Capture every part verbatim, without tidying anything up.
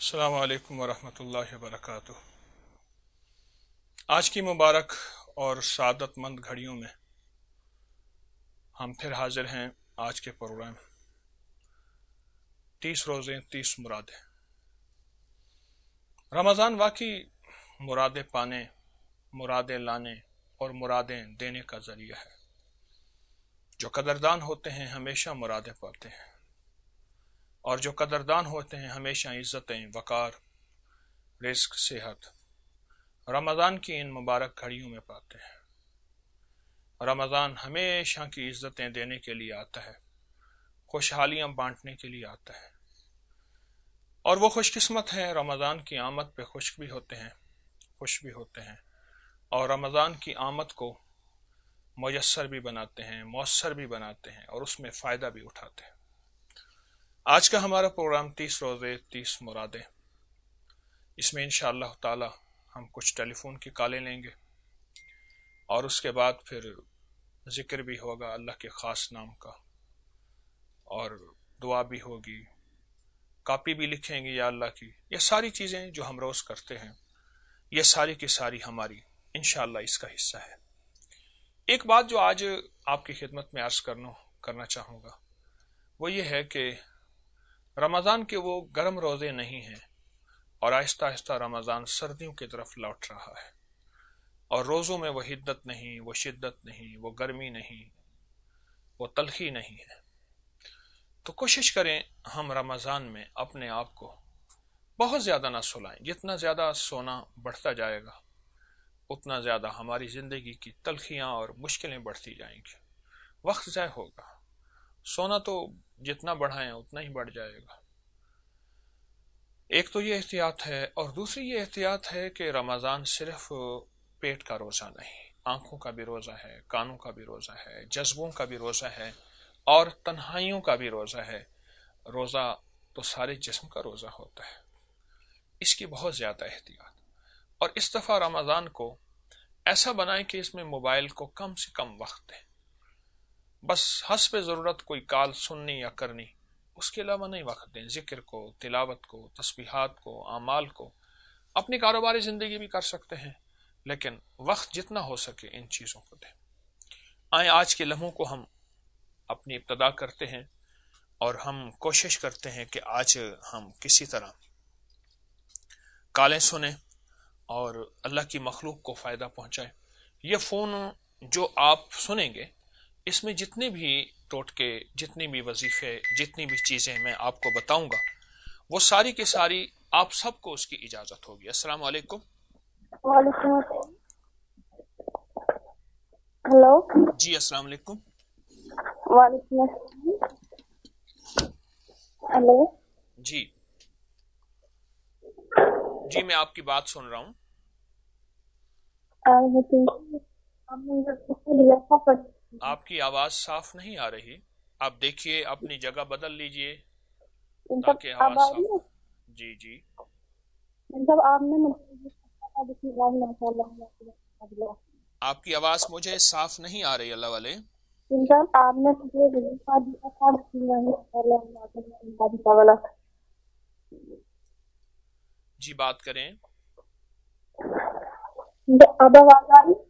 السلام علیکم ورحمۃ اللہ وبرکاتہ۔ آج کی مبارک اور سعادت مند گھڑیوں میں ہم پھر حاضر ہیں آج کے پروگرام تیس روزے تیس مرادیں۔ رمضان واقعی مرادیں پانے، مرادیں لانے اور مرادیں دینے کا ذریعہ ہے۔ جو قدردان ہوتے ہیں ہمیشہ مرادیں پاتے ہیں، اور جو قدردان ہوتے ہیں ہمیشہ عزتیں، وقار، رزق، صحت رمضان کی ان مبارک گھڑیوں میں پاتے ہیں۔ رمضان ہمیشہ کی عزتیں دینے کے لیے آتا ہے، خوشحالیاں بانٹنے کے لیے آتا ہے، اور وہ خوش قسمت ہیں رمضان کی آمد پہ خوش بھی ہوتے ہیں، خوش بھی ہوتے ہیں، اور رمضان کی آمد کو میسر بھی بناتے ہیں، مؤثر بھی بناتے ہیں، اور اس میں فائدہ بھی اٹھاتے ہیں۔ آج کا ہمارا پروگرام تیس روزے تیس مرادیں، اس میں انشاءاللہ تعالی ہم کچھ ٹیلی فون کی کالیں لیں گے، اور اس کے بعد پھر ذکر بھی ہوگا اللہ کے خاص نام کا، اور دعا بھی ہوگی، کاپی بھی لکھیں گے یا اللہ کی۔ یہ ساری چیزیں جو ہم روز کرتے ہیں، یہ ساری کی ساری ہماری انشاءاللہ اس کا حصہ ہے۔ ایک بات جو آج آپ کی خدمت میں عرض کرنا کرنا چاہوں گا وہ یہ ہے کہ رمضان کے وہ گرم روزے نہیں ہیں، اور آہستہ آہستہ رمضان سردیوں کی طرف لوٹ رہا ہے، اور روزوں میں وہ حدت نہیں، وہ شدت نہیں، وہ گرمی نہیں، وہ تلخی نہیں ہے۔ تو کوشش کریں ہم رمضان میں اپنے آپ کو بہت زیادہ نہ سلائیں۔ جتنا زیادہ سونا بڑھتا جائے گا اتنا زیادہ ہماری زندگی کی تلخیاں اور مشکلیں بڑھتی جائیں گی، وقت ضائع ہوگا۔ سونا تو جتنا بڑھائیں اتنا ہی بڑھ جائے گا۔ ایک تو یہ احتیاط ہے، اور دوسری یہ احتیاط ہے کہ رمضان صرف پیٹ کا روزہ نہیں، آنکھوں کا بھی روزہ ہے، کانوں کا بھی روزہ ہے، جذبوں کا بھی روزہ ہے، اور تنہائیوں کا بھی روزہ ہے۔ روزہ تو سارے جسم کا روزہ ہوتا ہے، اس کی بہت زیادہ احتیاط۔ اور اس دفعہ رمضان کو ایسا بنائیں کہ اس میں موبائل کو کم سے کم وقت دیں، بس حسب ضرورت کوئی کال سننی یا کرنی، اس کے علاوہ نہیں وقت دیں۔ ذکر کو، تلاوت کو، تسبیحات کو، اعمال کو، اپنی کاروباری زندگی بھی کر سکتے ہیں، لیکن وقت جتنا ہو سکے ان چیزوں کو دیں۔ آئیں آج کے لمحوں کو ہم اپنی ابتدا کرتے ہیں، اور ہم کوشش کرتے ہیں کہ آج ہم کسی طرح کالیں سنیں اور اللہ کی مخلوق کو فائدہ پہنچائیں۔ یہ فون جو آپ سنیں گے اس میں جتنے بھی ٹوٹکے، جتنی بھی وظیفے، جتنی بھی چیزیں میں آپ کو بتاؤں گا وہ ساری کی ساری آپ سب کو اس کی اجازت ہوگی۔ السلام علیکم۔ وعلیکم السلام۔ ہلو جی السلام علیکم۔ وعلیکم السلام۔ ہلو جی جی میں آپ کی بات سن رہا ہوں۔ آپ کی آواز صاف نہیں آ رہی، آپ دیکھیے اپنی جگہ بدل لیجئے تاکہ آواز صاف۔ جی جی آپ کی آواز مجھے صاف نہیں آ رہی، اللہ والے۔ آپ نے مجھے وظیفہ دیا تھا۔ جی بات کریں۔ اب آواز آ رہی؟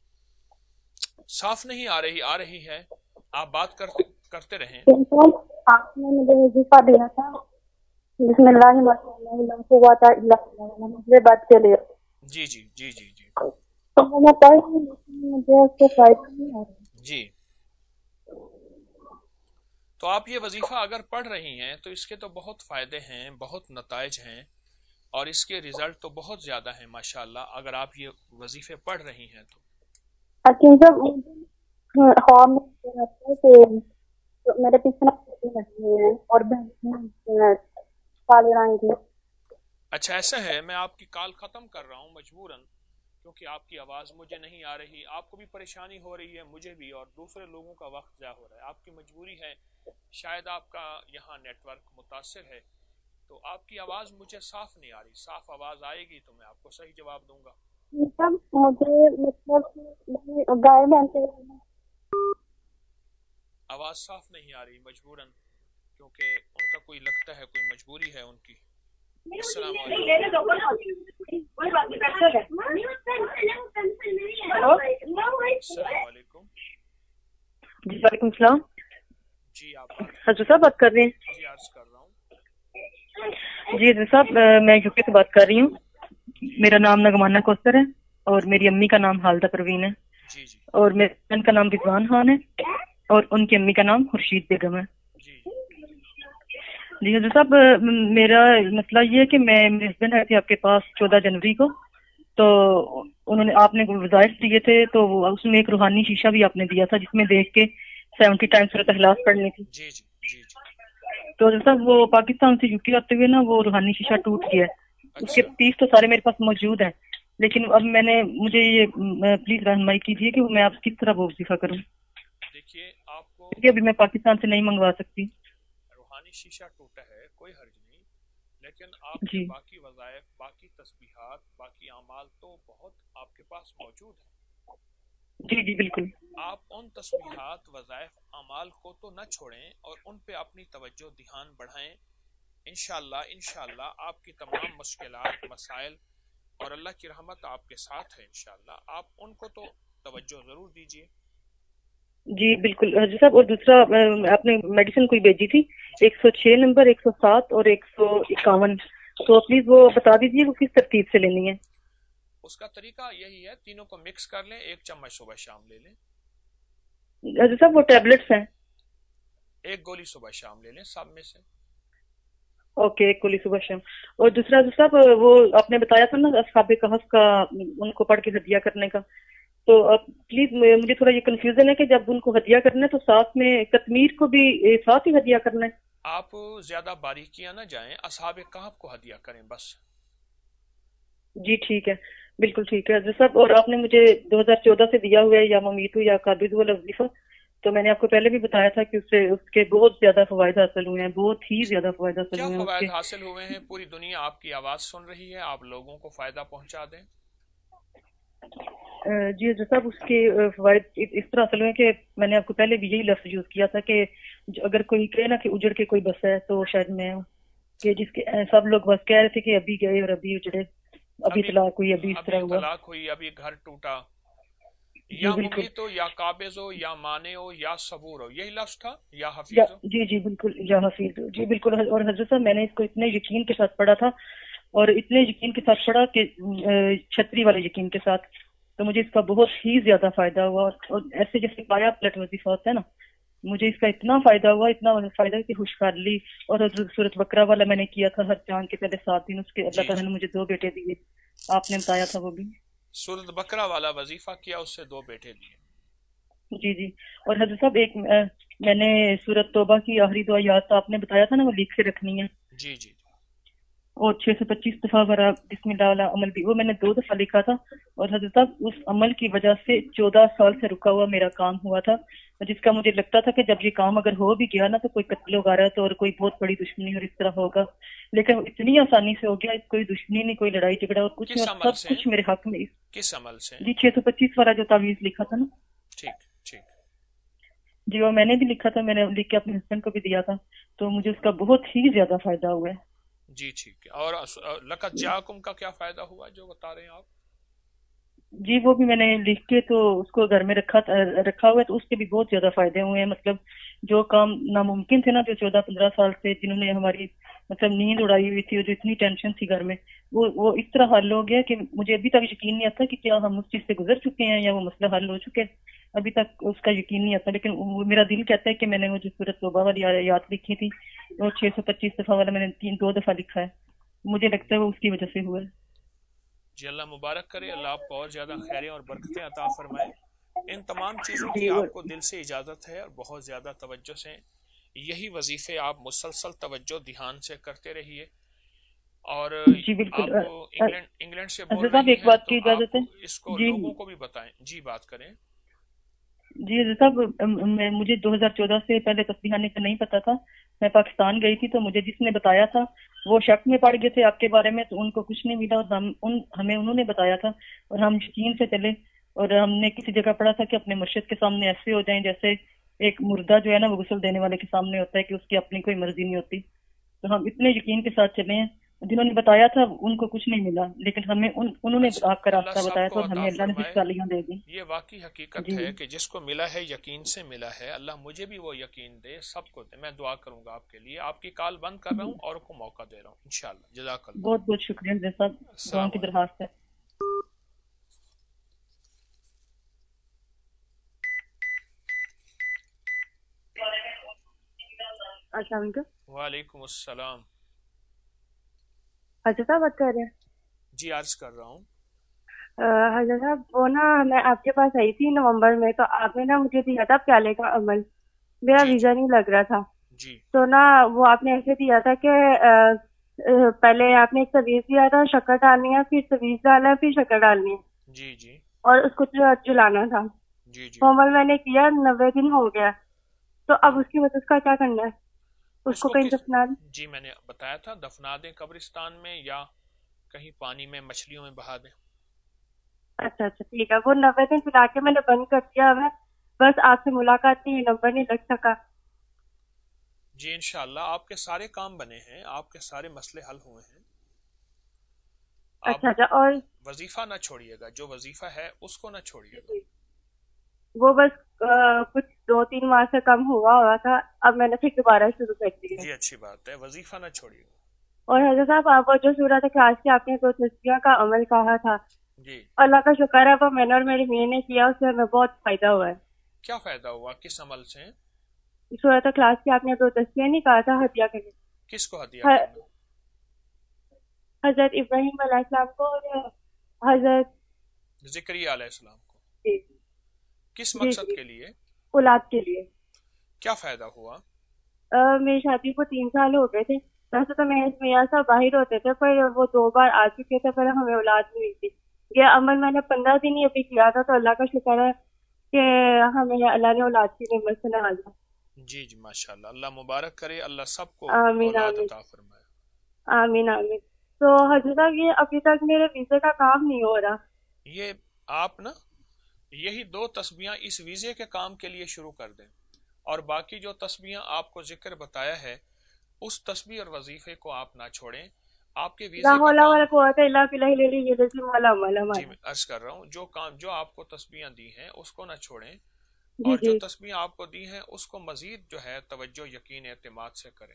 صاف نہیں آ رہی، آ رہی ہے، آپ بات کرتے کرتے رہیں۔ آپ نے مجھے وظیفہ دیا تھا بسم اللہ ما شاء اللہ لا قوت الا باللہ، مجھے بات کے لیے۔ جی جی جی جی جی تو میں پڑھ رہی ہوں لیکن مجھے اس سے فائدہ نہیں آ رہا۔ جی تو آپ یہ وظیفہ اگر پڑھ رہی ہیں تو اس کے تو بہت فائدے ہیں، بہت نتائج ہیں، اور اس کے رزلٹ تو بہت زیادہ ہیں ماشاءاللہ، اگر آپ یہ وظیفے پڑھ رہی ہیں تو۔ اچھا جب ہاں میرے پیچھے اور کالے رنگ کی۔ اچھا ایسا ہے، میں آپ کی کال ختم کر رہا ہوں مجبوراً، کیونکہ آپ کی آواز مجھے نہیں آ رہی، آپ کو بھی پریشانی ہو رہی ہے، مجھے بھی، اور دوسرے لوگوں کا وقت ضائع ہو رہا ہے۔ آپ کی مجبوری ہے، شاید آپ کا یہاں نیٹ ورک متاثر ہے، تو آپ کی آواز مجھے صاف نہیں آ رہی۔ صاف آواز آئے گی تو میں آپ کو صحیح جواب دوں گا۔ مجھے مطلب گائے بنتے آواز صاف نہیں آ رہی مجبوراً، کیونکہ ان کا کوئی لگتا ہے کوئی مجبوری ہے ان کی۔ السلام علیکم. السلام علیکم. جی وعلیکم السلام. جی آپ بات حضرت صاحب بات کر رہے ہیں؟ جی عرض کر رہا ہوں. جی حضرت صاحب میں یو کے سے بات کر رہی ہوں. میرا نام نگمانہ کوثر ہے اور میری امی کا نام حالدہ پروین ہے جی جی اور میرے بہن کا نام رضوان خان ہے اور ان کی امی کا نام خورشید بیگم ہے. جی جی حضرت صاحب میرا مسئلہ یہ ہے کہ میں میرے ہسبینڈ آئے تھے آپ کے پاس چودہ جنوری کو, تو انہوں نے آپ نے وظائف دیے تھے تو اس میں ایک روحانی شیشہ بھی آپ نے دیا تھا جس میں دیکھ کے سیونٹی ٹائمز سورۃ اخلاص پڑھنی تھی. جی جی جی جی تو حضرت صاحب وہ پاکستان سے یو کے آتے ہوئے نا وہ روحانی شیشہ ٹوٹ گیا ہے. اس کے اچھا پیس تو سارے میرے پاس موجود ہیں, لیکن اب میں نے مجھے یہ پلیز رہنمائی کیجیے کہ میں آپ کس طرح وہ وظیفہ کروں, دیکھیے آپ کو کیونکہ ابھی میں پاکستان سے نہیں منگوا سکتی. روحانی شیشہ ٹوٹا ہے کوئی حرج نہیں, لیکن آپ کے جی باقی وظائف, باقی تسبیحات, باقی اعمال تو بہت آپ کے پاس موجود ہیں. جی جی بالکل. آپ ان تسبیحات, وظائف, اعمال کو تو نہ چھوڑیں اور ان پہ اپنی توجہ دھیان بڑھائیں. انشاءاللہ انشاءاللہ آپ کی تمام مشکلات, مسائل اور اللہ کی رحمت آپ کے ساتھ ہے. انشاءاللہ آپ ان کو تو توجہ ضرور دیجیے. جی بالکل حضرت صاحب. اور دوسرا آپ نے میڈیسن کوئی بھیجی تھی جی ایک سو چھ نمبر, ایک سو سات اور ایک سو اکاون, تو پلیز وہ بتا دیجیے وہ کس ترتیب سے لینی ہے. اس کا طریقہ یہی ہے, تینوں کو مکس کر لیں, ایک چمچ صبح شام لے لیں. حضرت صاحب وہ ٹیبلٹس ہیں. ایک گولی صبح شام لے لیں سب میں سے. اوکے ایک گولی صبح شام. اور دوسرا حضرت صاحب وہ آپ نے بتایا تھا نا اصحاب کہف کا ان کو پڑھ کے ہدیہ کرنے کا, تو اب پلیز مجھے تھوڑا یہ کنفیوژن ہے کہ جب ان کو ہدیہ کرنا ہے تو ساتھ میں کتمیر کو بھی ساتھ ہی ہدیہ کرنا ہے. آپ زیادہ باریکیاں نہ جائیں, اصحاب کہف کو ہدیہ کریں بس. جی ٹھیک ہے, بالکل ٹھیک ہے حضرت صاحب. اور آپ نے مجھے دو ہزار چودہ سے دیا ہوا ہے یا ممیتو یا قابض والا وظیفہ, تو میں نے آپ کو پہلے بھی بتایا تھا کہ اس سے اس کے بہت زیادہ فوائد حاصل ہوئے ہیں, بہت ہی زیادہ فوائد حاصل کیا ہوئے ہیں اس فوائد کے. حاصل ہوئے ہیں؟ پوری دنیا آپ کی آواز سن رہی ہے, آپ لوگوں کو فائدہ پہنچا دیں. جی حضرت صاحب اس کے فوائد اس طرح حاصل ہوئے کہ میں نے آپ کو پہلے بھی یہی لفظ یوز کیا تھا کہ اگر کوئی کہے نا کہ اجڑ کے کوئی بس ہے تو شاید میں ہوں, کہ جس کے سب لوگ بس کہہ رہے تھے کہ ابھی گئے اور ابھی اجڑے, ابھی ابھی طلاق ہوئی, ابھی اس ابھی طرح ہوا. طلاق ہوئی, ابھی گھر ٹوٹا. جی یا بالکل. ممیت ہو, یا قابض ہو, یا مانے ہو, یا صبور ہو, یہی لفظ تھا, یا یا حفیظ ہو. جی جی بالکل, یا حفیظ. جی بالکل. اور حضرت صاحب میں نے اس کو اتنے یقین کے ساتھ پڑھا تھا اور اتنے یقین کے ساتھ پڑھا کہ چھتری والے یقین کے ساتھ, تو مجھے اس کا بہت ہی زیادہ فائدہ ہوا. اور ایسے جیسے پایا پلٹ وظیفہ ہوتا ہے نا, مجھے اس کا اتنا فائدہ ہوا, اتنا فائدہ کہ خوشحالی. اور سورۃ بقرہ والا میں نے کیا تھا ہر چاند کے پہلے سات دن, اس کے اللہ جی تعالیٰ جی نے مجھے دو بیٹے دیے, آپ نے بتایا تھا وہ بھی. سورۃ بقرہ والا وظیفہ کیا, اس سے دو بیٹے دیے. جی جی. اور حضرت صاحب ایک میں نے سورۃ توبہ کی آخری دو آیات آپ نے بتایا تھا نا وہ لکھ کے رکھنی ہے, جی جی اور چھ سو پچیس دفعہ برا بسم اللہ والا عمل بھی, وہ میں نے دو دفعہ لکھا تھا. اور حضرت صاحب اس عمل کی وجہ سے چودہ سال سے رکا ہوا میرا کام ہوا تھا, جس کا مجھے لگتا تھا کہ جب یہ کام اگر ہو بھی گیا نا تو کوئی قتل وغیرہ تو اور کوئی بہت بڑی دشمنی اور اس طرح ہوگا, لیکن اتنی آسانی سے ہو گیا, کوئی دشمنی نہیں, کوئی لڑائی جھگڑا اور کچھ نہیں, کس اور عمل سب سے کچھ میرے حق میں. کس عمل سے جی چھ سو پچیس والا جو تعویذ لکھا تھا نا. ٹھیک ٹھیک. جی وہ میں نے بھی لکھا تھا, میں نے لکھ کے اپنے ہسبینڈ کو بھی دیا تھا, تو مجھے اس کا بہت ہی زیادہ فائدہ ہوا ہے. جی ٹھیک ہے. اور لقد جاءکم کا کیا فائدہ ہوا جو بتا رہے ہیں آپ؟ جی وہ بھی میں نے لکھ کے تو اس کو گھر میں رکھا رکھا ہوا ہے, تو اس کے بھی بہت زیادہ فائدے ہوئے ہیں. مطلب جو کام ناممکن تھے نا, جو چودہ پندرہ سال سے جنہوں نے ہماری مطلب نیند اڑائی ہوئی تھی, اور جو اتنی ٹینشن تھی گھر میں, وہ وہ اس طرح حل ہو گیا کہ مجھے ابھی تک یقین نہیں آتا کہ کیا ہم اس چیز سے گزر چکے ہیں یا وہ مسئلہ حل ہو چکے ہیں, ابھی تک اس کا یقین نہیں آتا. لیکن وہ میرا دل کہتا ہے کہ میں نے وہ جو سورۃ توبہ والی آیات لکھی تھی, وہ چھ سو پچیس دفعہ والا میں نے تین دو دفعہ لکھا ہے, مجھے لگتا ہے وہ اس کی وجہ سے ہوا ہے. جی اللہ مبارک کرے, اللہ آپ کو اور زیادہ خیریں اور برکتیں عطا فرمائے. ان تمام چیزوں کی آپ کو دل سے اجازت ہے اور بہت زیادہ توجہ سے یہی وظیفے آپ مسلسل توجہ دھیان سے کرتے رہیے. اور جی بالکل. آپ انگلینڈ انگلینڈ سے بول حضرت صاحب رہی ایک ہیں بات تو کی اجازت آپ ہے. اس کو جی لوگوں کو بھی بتائیں. جی بات کریں. جی حضرت صاحب میں مجھے دو ہزار چودہ سے پہلے تسبیحانے کا نہیں پتا تھا, میں پاکستان گئی تھی تو مجھے جس نے بتایا تھا وہ شک میں پڑ گئے تھے آپ کے بارے میں, تو ان کو کچھ نہیں ملا, اور ہم ان ہمیں انہوں نے بتایا تھا اور ہم یقین سے چلے. اور ہم نے کسی جگہ پڑھا تھا کہ اپنے مرشد کے سامنے ایسے ہو جائیں جیسے ایک مردہ جو ہے نا وہ غسل دینے والے کے سامنے ہوتا ہے, کہ اس کی اپنی کوئی مرضی نہیں ہوتی. تو ہم اتنے یقین کے ساتھ چلے ہیں, जिन्होंने बताया था उनको कुछ नहीं मिला, लेकिन हमें उन, उन्होंने अच्छा, आपका अल्लाह रास्ता बताया था सबको और अता हमें अल्लाह ने फिर फरमाए। गालियां दे दी। ये वाकई हकीकत जी है कि जिसको मिला है यकीन से मिला है। अल्लाह मुझे भी वो यकीन दे, सबको दे। मैं दुआ करूंगा आपके लिए। आपकी कॉल बंद कर रहा हूँ और को मौका दे रहा हूँ इंशाल्लाह। जज़ाकल्लाह। बहुत बहुत शुक्रिया जैसा साहब, दुआओं अस्सलाम की वालेकुम। दरखास्त है। अस्सलाम वालेकुम। वालेकुम अस्सलाम। हजरत साहब बात कर रहे हैं? जी अर्ज कर रहा हूँ। अ, हजरत साहब वो ना मैं आपके पास आई थी नवंबर में, तो आपने ना मुझे दिया था प्याले का अमल। मेरा जी जी वीजा नहीं लग रहा था। जी तो ना वो आपने ऐसे दिया था कि अ, अ, पहले आपने एक तवीज दिया था, शक्कर डालनी है, फिर तवीज डालना है, फिर शक्कर डालनी है जी जी और उसको जो जलाना था। जी जी वो अमल मैंने किया, नब्बे दिन हो गया। तो अब हम्म। उसकी वजह का क्या करना है? उसको उसको कहीं किस दफना दें? जी मैंने बताया था, दफना दें कब्रिस्तान में या कहीं पानी में मछलियों में बहा दें। अच्छा अच्छा ठीक है। वो नब्बे दिन पिला के मैंने बंद कर दिया है, बस आपसे मुलाकात नहीं, नंबर नहीं लग सका। जी इंशाल्लाह आपके सारे काम बने हैं, आपके सारे मसले हल हुए हैं। आप अच्छा अच्छा। और वजीफा ना छोड़िएगा, जो वजीफा है उसको ना छोड़िएगा। वो बस अ, कुछ दो तीन माह से कम हुआ हुआ था, अब मैंने फिर दोबारा शुरू कर दिया। जी अच्छी बात है, वजीफा ना छोड़िएगा। और हजरत साहब आप वो जो सूरत इखलास की आपने दो तस्बीह का अमल कहा था, जी अल्लाह का शुक्र है वो मैंने और मेरी मियां ने किया, उससे हमें बहुत फायदा हुआ है। क्या फायदा हुआ, किस अमल से? सूरत इखलास की आपने दो तस्बीह नहीं कहा था हदिया के लिए, किसको हदिया ह- करना? हजरत इब्राहिम अलैहिस्सलाम को और हजरत जिक्रिया अलैहिस्सलाम को। जी किस जी मकसद जी के लिए? औलाद के लिए। क्या फायदा हुआ? अ, मेरी शादी को तीन साल हो गए थे। वैसे तो मैं मियाँ साहब बाहर होते थे, पर वो दो बार आ चुके थे, पर हमें औलाद नहीं हुई थी। ये अमल मैंने पंद्रह दिन ही अभी किया था, तो अल्लाह का शुक्र है कि हमें अल्लाह ने औलाद की नेमत से नवाजा। जी जी माशाल्लाह, अल्लाह मुबारक करे, अल्लाह सबको आमीन औलाद आमीन अता फरमाए। आमीन आमीन। तो हजरत साहब ये अभी तक मेरे वीजे का काम नहीं हो रहा। ये आप ना यही दो तस्बियां इस वीजे के काम के लिए शुरू कर दें, और बाकी जो तस्बियां आपको जिक्र बताया है उस तस्बीह और वजीफे को आप ना छोड़ें। आपके ला वीजे का हौला काम, वला कुव्वता इल्ला बिल्लाहिल अलिय्यिल अज़ीम वाला अमल जी हमारा। मैं अर्ज कर रहा हूँ, जो काम जो आपको तस्बियां दी हैं उसको ना छोड़ें, जी और जो जी तस्बियां आपको दी हैं उसको मजीद जो है तवज्जो यकीन एतमाद से करें।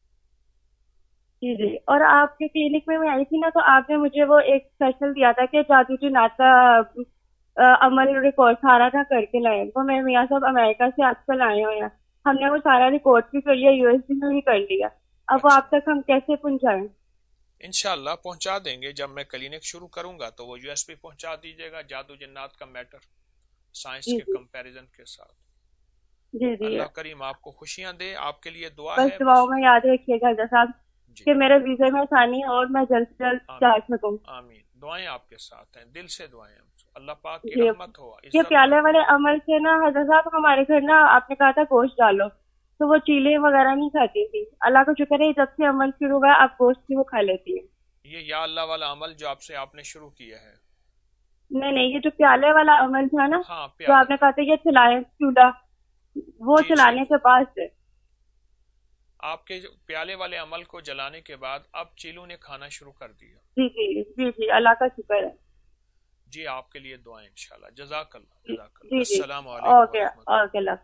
जी जी। और आपके क्लिनिक में मैं आई थी ना, तो आपने मुझे वो एक सेशन दिया था कि जादू जिन्नात का अ, अमल रिकॉर्ड सारा था करके लाए। वो मेरे मियाँ साहब अमेरिका से आजकल आए हुए हैं, हमने वो सारा रिकॉर्ड भी कर लिया, यूएसबी में भी कर लिया। अब वो आप अच्छा, तक हम कैसे पहुंचाएं? इंशाल्लाह पहुंचा देंगे। जब मैं क्लिनिक शुरू करूंगा तो वो यूएसपी पहुंचा दीजिएगा, जादू जिन्नात का मैटर साइंस जी के जी कंपैरिजन के साथ। जी जी। अल्लाह करीम आपको खुशियां दे, आपके लिए दुआ बस है दुआओं बस। में याद रखिएगा हजरत साहब जी कि मेरे वीजे में आसानी हो और मैं जल्द से जल्द जा आमीन सकूं। आमीन, दुआएं आपके साथ हैं, दिल से दुआएं हमसे। अल्लाह पाक की ये रहमत हो, ये इज्जत प्याले बढ़े। वाले अमल से ना हजरत साहब हमारे घर ना आपने कहा था गोश्त डालो, तो वो चीले वगैरह नहीं खाती थी। अल्लाह का शुक्र है जब से अमल शुरू हुआ है अब गोश्त भी वो खा लेती है। ये या अल्लाह वाला अमल जो आपसे आपने शुरू किया है। नहीं नहीं, ये जो प्याले वाला अमल था ना, हाँ जो प्याले आपने वाला, कहा था ये चलाएं चूल्हा, वो जी जी चलाने के बाद से आपके जो प्याले वाले अमल को जलाने के बाद अब चीलू ने खाना शुरू कर दिया। जी जी जी जी अल्लाह का शुक्र है। जी आपके लिए दुआएं इंशाल्लाह। जज़ाकल्लाह जी जज़ाकल्लाह। जी जी। अस्सलाम वालेकुम ओके वरहमतुल्लाह। ओके अल्लाह।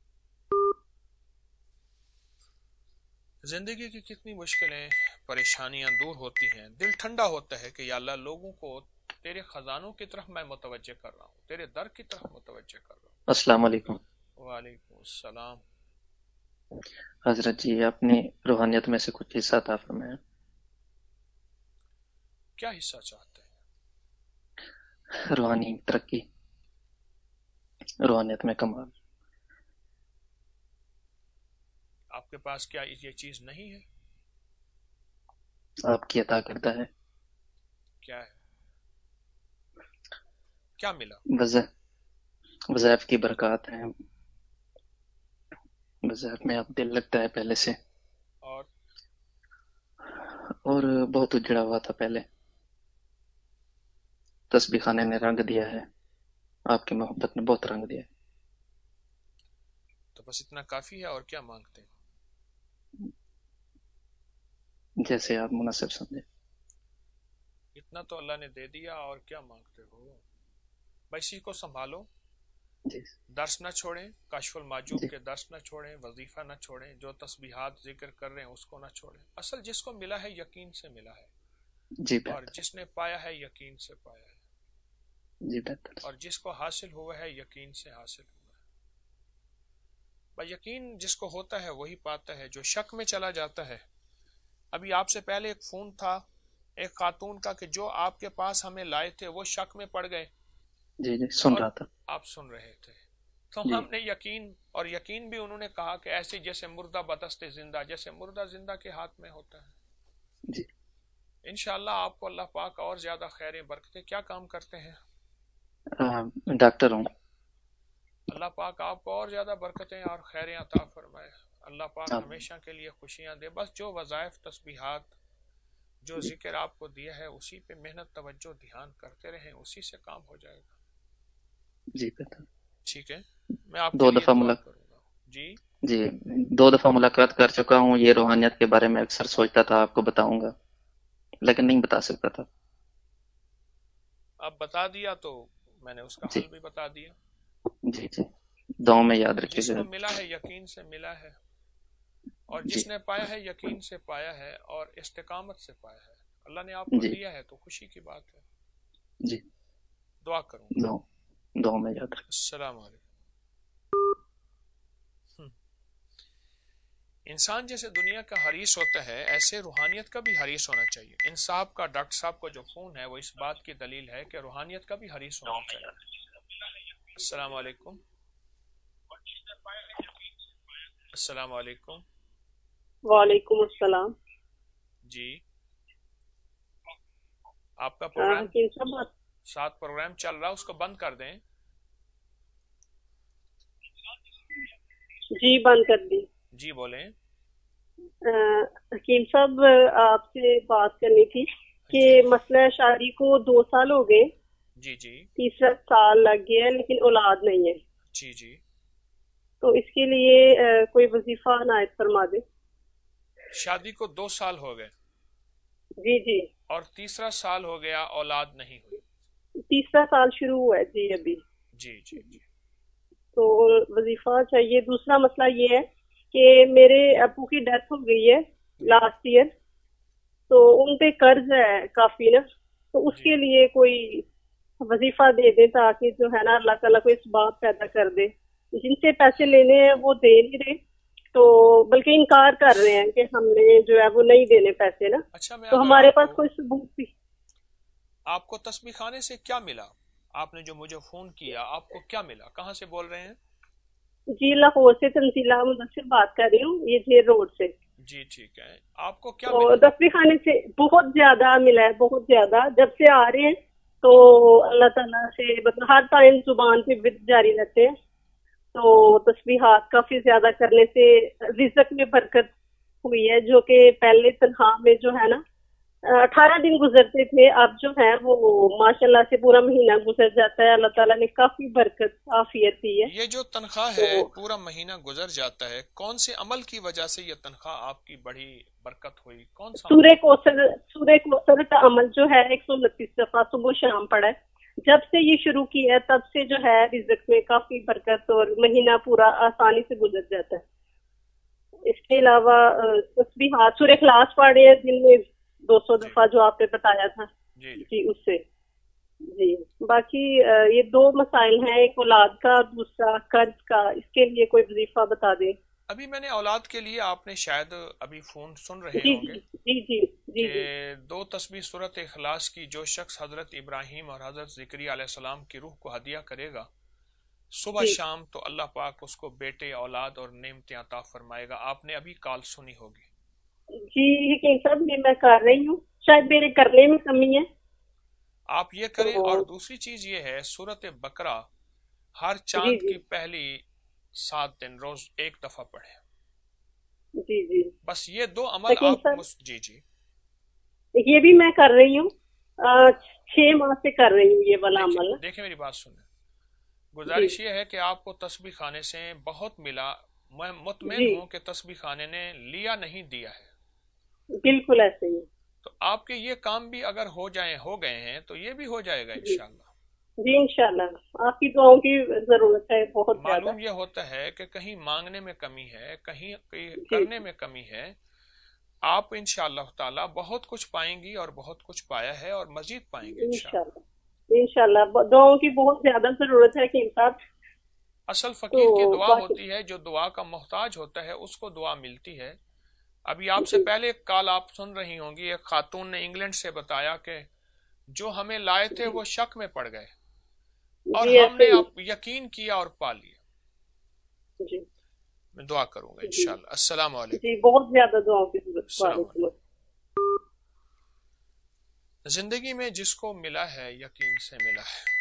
जिंदगी की कितनी मुश्किलें परेशानियां दूर होती हैं, दिल ठंडा होता है कि या अल्लाह लोगों को तेरे खजानों की तरफ मैं मुतवज्जे कर रहा हूँ, तेरे दर की तरफ मुतवज्जे कर रहा अस्सलाम वालेकुम। हूँ। वालेकुम अस्सलाम। हजरत जी अपनी रूहानियत में से कुछ हिस्सा था फरमाया। क्या हिस्सा चाहते हैं? रूहानी तरक्की, रूहानियत में कमाल। आपके पास क्या ये चीज नहीं है? आपकी अता करता है। क्या है? क्या मिला? वज़ाइफ की बरकत है, वज़ाइफ में अब दिल लगता है पहले से, और और बहुत उजड़ा हुआ था पहले, तस्बीह खाने ने रंग दिया है, आपकी मोहब्बत ने बहुत रंग दिया है। तो बस इतना काफी है, और क्या मांगते हैं? جیسے آپ مناسب سمجھیں. اتنا تو اللہ نے دے دیا، اور کیا مانگتے ہو؟ بھائی اسی کو سنبھالو، جی درس نہ چھوڑیں، کشف المعجوب جی کے درس نہ چھوڑیں، وظیفہ نہ چھوڑیں، جو تسبیحات ذکر کر رہے ہیں اس کو نہ چھوڑیں. اصل جس کو ملا ہے یقین سے ملا ہے، جی اور بہتر جس نے پایا ہے یقین سے پایا ہے، جی بہتر اور جس کو حاصل ہوا ہے یقین سے حاصل ہوا ہے. بھائی یقین جس کو ہوتا ہے وہی پاتا ہے. جو شک میں چلا جاتا ہے، ابھی آپ سے پہلے ایک فون تھا ایک خاتون کا کہ جو آپ کے پاس ہمیں لائے تھے وہ شک میں پڑ گئے، جی جی سن اور رہا تھا. آپ سن رہے تھے، تو جی ہم نے یقین، اور یقین بھی انہوں نے کہا کہ ایسے جیسے مردہ بدست زندہ، جیسے مردہ زندہ کے ہاتھ میں ہوتا ہے. جی انشاءاللہ آپ کو اللہ پاک اور زیادہ خیریں برکتیں. کیا کام کرتے ہیں؟ آ، ڈاکٹر ہوں. اللہ پاک آپ کو اور زیادہ برکتیں اور خیریں عطا فرمائے. اللہ پاک آپ ہمیشہ کے لیے خوشیاں دے. بس جو وظائف تسبیحات جو جی ذکر آپ کو دیا ہے اسی پہ محنت توجہ دھیان کرتے رہیں، اسی سے کام ہو جائے گا. جی بہتر. ٹھیک ہے، میں آپ کے دو لیے دفعہ دعا ملاق کروں گا. جی جی دو دفعہ ملاقات کر چکا ہوں. یہ روحانیت کے بارے میں اکثر سوچتا تھا آپ کو بتاؤں گا، لیکن نہیں بتا سکتا تھا. اب بتا دیا تو میں نے اس کا جی حل بھی بتا دیا. جی جی دعاؤں میں یاد رکھیے جس گا. کو ملا ہے یقین سے ملا ہے، اور جی جس نے پایا ہے یقین سے پایا ہے، اور استقامت سے پایا ہے. اللہ نے آپ کو جی دیا ہے تو خوشی کی بات ہے. جی دعا کروں گا. دعاؤں دعاؤں میں یاد رکھیے. السلام علیکم. انسان جیسے دنیا کا حریص ہوتا ہے، ایسے روحانیت کا بھی حریص ہونا چاہیے. انصاف کا ڈاکٹر صاحب کو جو فون ہے وہ اس بات کی دلیل ہے کہ روحانیت کا بھی حریص ہونا چاہیے. السلام علیکم. السلام علیکم. وعلیکم السلام. جی آپ کا آ، پروگرام حکیم صاحب بات- ساتھ پروگرام چل رہا، اس کو بند کر دیں. جی بند کر دی. جی بولیں. آ، حکیم صاحب آپ سے بات کرنی تھی کہ جی مسئلہ شادی کو دو سال ہو گئے، جی جی تیسرا سال لگ گیا ہے لیکن اولاد نہیں ہے. جی جی تو اس کے لیے آ، کوئی وظیفہ عنایت فرما دے. شادی کو دو سال ہو گئے جی جی اور تیسرا سال ہو گیا، اولاد نہیں ہوئی. تیسرا سال شروع ہوا ہے جی ابھی. جی جی جی تو وظیفہ چاہیے. دوسرا مسئلہ یہ ہے کہ میرے ابو کی ڈیتھ ہو گئی ہے لاسٹ ایئر، تو ان پہ قرض ہے کافی نا، تو اس جی کے لیے کوئی وظیفہ دے دے تاکہ جو ہے نا اللہ تعالیٰ کو اس بات پیدا کر دے. جن سے پیسے لینے ہیں وہ دے نہیں رہے، تو بلکہ انکار کر رہے ہیں کہ ہم نے جو ہے وہ نہیں دینے پیسے نا. اچھا، میں تو اگر ہمارے آپ پاس کو کوئی ثبوت بھی. آپ کو تسبیح خانے سے کیا ملا؟ آپ نے جو مجھے فون کیا آپ کو کیا ملا؟ کہاں سے بول رہے ہیں؟ جی لاہور سے تنزیلہ مدثر بات کر رہی ہوں، یہ جیر روڈ سے. جی ٹھیک ہے، آپ کو کیا تو ملا؟ تسبیح خانے سے بہت زیادہ ملا ہے، بہت زیادہ. جب سے آ رہے ہیں تو اللہ تعالیٰ سے مطلب ہر ٹائم زبان پہ ورد جاری رہتے ہیں. تو تسبیحات کافی زیادہ کرنے سے رزق میں برکت ہوئی ہے، جو کہ پہلے تنخواہ میں جو ہے نا اٹھارہ دن گزرتے تھے، اب جو ہے وہ ماشاءاللہ سے پورا مہینہ گزر جاتا ہے. اللہ تعالیٰ نے کافی برکت عافیت دی ہے. یہ جو تنخواہ تو ہے پورا مہینہ گزر جاتا ہے، کون سے عمل کی وجہ سے یہ تنخواہ آپ کی بڑی برکت ہوئی؟ کون سا عمل؟ سورہ کوثر سورہ کوثر کا عمل جو ہے ایک سو انتیس دفعہ صبح شام پڑا ہے. جب سے یہ شروع کی ہے تب سے جو ہے رزق میں کافی برکت اور مہینہ پورا آسانی سے گزر جاتا ہے. اس کے علاوہ تسبیحات سورہ اخلاص پڑھے ہیں دن میں دو سو جی دفعہ جو آپ نے بتایا تھا. جی جی جی اس سے جی باقی یہ دو مسائل ہیں، ایک اولاد کا، دوسرا قرض کا. اس کے لیے کوئی وظیفہ بتا دیں. ابھی میں نے اولاد کے لیے، آپ نے شاید ابھی فون سن رہے جی ہوں گے جی جی جی جی کہ جی دو تسبیح سورت اخلاص کی جو شخص حضرت ابراہیم اور حضرت زکریا علیہ السلام کی روح کو ہدیہ کرے گا صبح جی شام، تو اللہ پاک اس کو بیٹے، اولاد اور نعمتیں عطا فرمائے گا. آپ نے ابھی کال سنی ہوگی. جی حکیم صاحب یہ میں کر رہی ہوں، شاید میرے کرنے میں کمی ہے. آپ یہ کریں. تو اور دوسری چیز یہ ہے، سورت بقرہ ہر جی چاند جی کی پہلی سات دن روز ایک دفعہ پڑھیں. جی جی بس یہ دو عمل حکیم آپ صاحب مس... جی جی یہ بھی میں کر رہی ہوں، آ، چھ ماہ سے کر رہی ہوں یہ والا دیکھیں عمل. دیکھیں میری بات سنیں. جی گزارش یہ ہے کہ آپ کو تسبیح خانے سے بہت ملا. میں مطمئن جی ہوں کہ تسبیح خانے نے لیا نہیں دیا ہے. بالکل ایسے ہی. تو آپ کے یہ کام بھی اگر ہو جائیں ہو گئے ہیں تو یہ بھی ہو جائے گا جی انشاءاللہ. جی انشاءاللہ آپ کی دعاؤں کی ضرورت ہے بہت زیادہ. معلوم یہ ہوتا ہے کہ کہیں مانگنے میں کمی ہے, کہیں جی کرنے میں کمی ہے. آپ انشاءاللہ تعالی بہت کچھ پائیں گی اور بہت کچھ پایا ہے اور مزید پائیں گے انشاءاللہ. انشاءاللہ انشاءاللہ دعاؤں کی بہت زیادہ ضرورت ہے کہ صاحب. اصل تو فقیر کی دعا باقی ہوتی ہے, جو دعا کا محتاج ہوتا ہے اس کو دعا ملتی ہے. ابھی آپ سے جی پہلے ایک کال آپ سن رہی ہوں گی, ایک خاتون نے انگلینڈ سے بتایا کہ جو ہمیں لائے تھے جی وہ شک میں پڑ گئے اور جی ہم ایسے نے ہی. اب یقین کیا اور پا لیا. جی میں دعا کروں گا جی انشاءاللہ. السلام علیکم. جی بہت زیادہ دعاؤں کی ضرورت. السلام علیکم. وعلیکم السلام. زندگی میں جس کو ملا ہے یقین سے ملا ہے.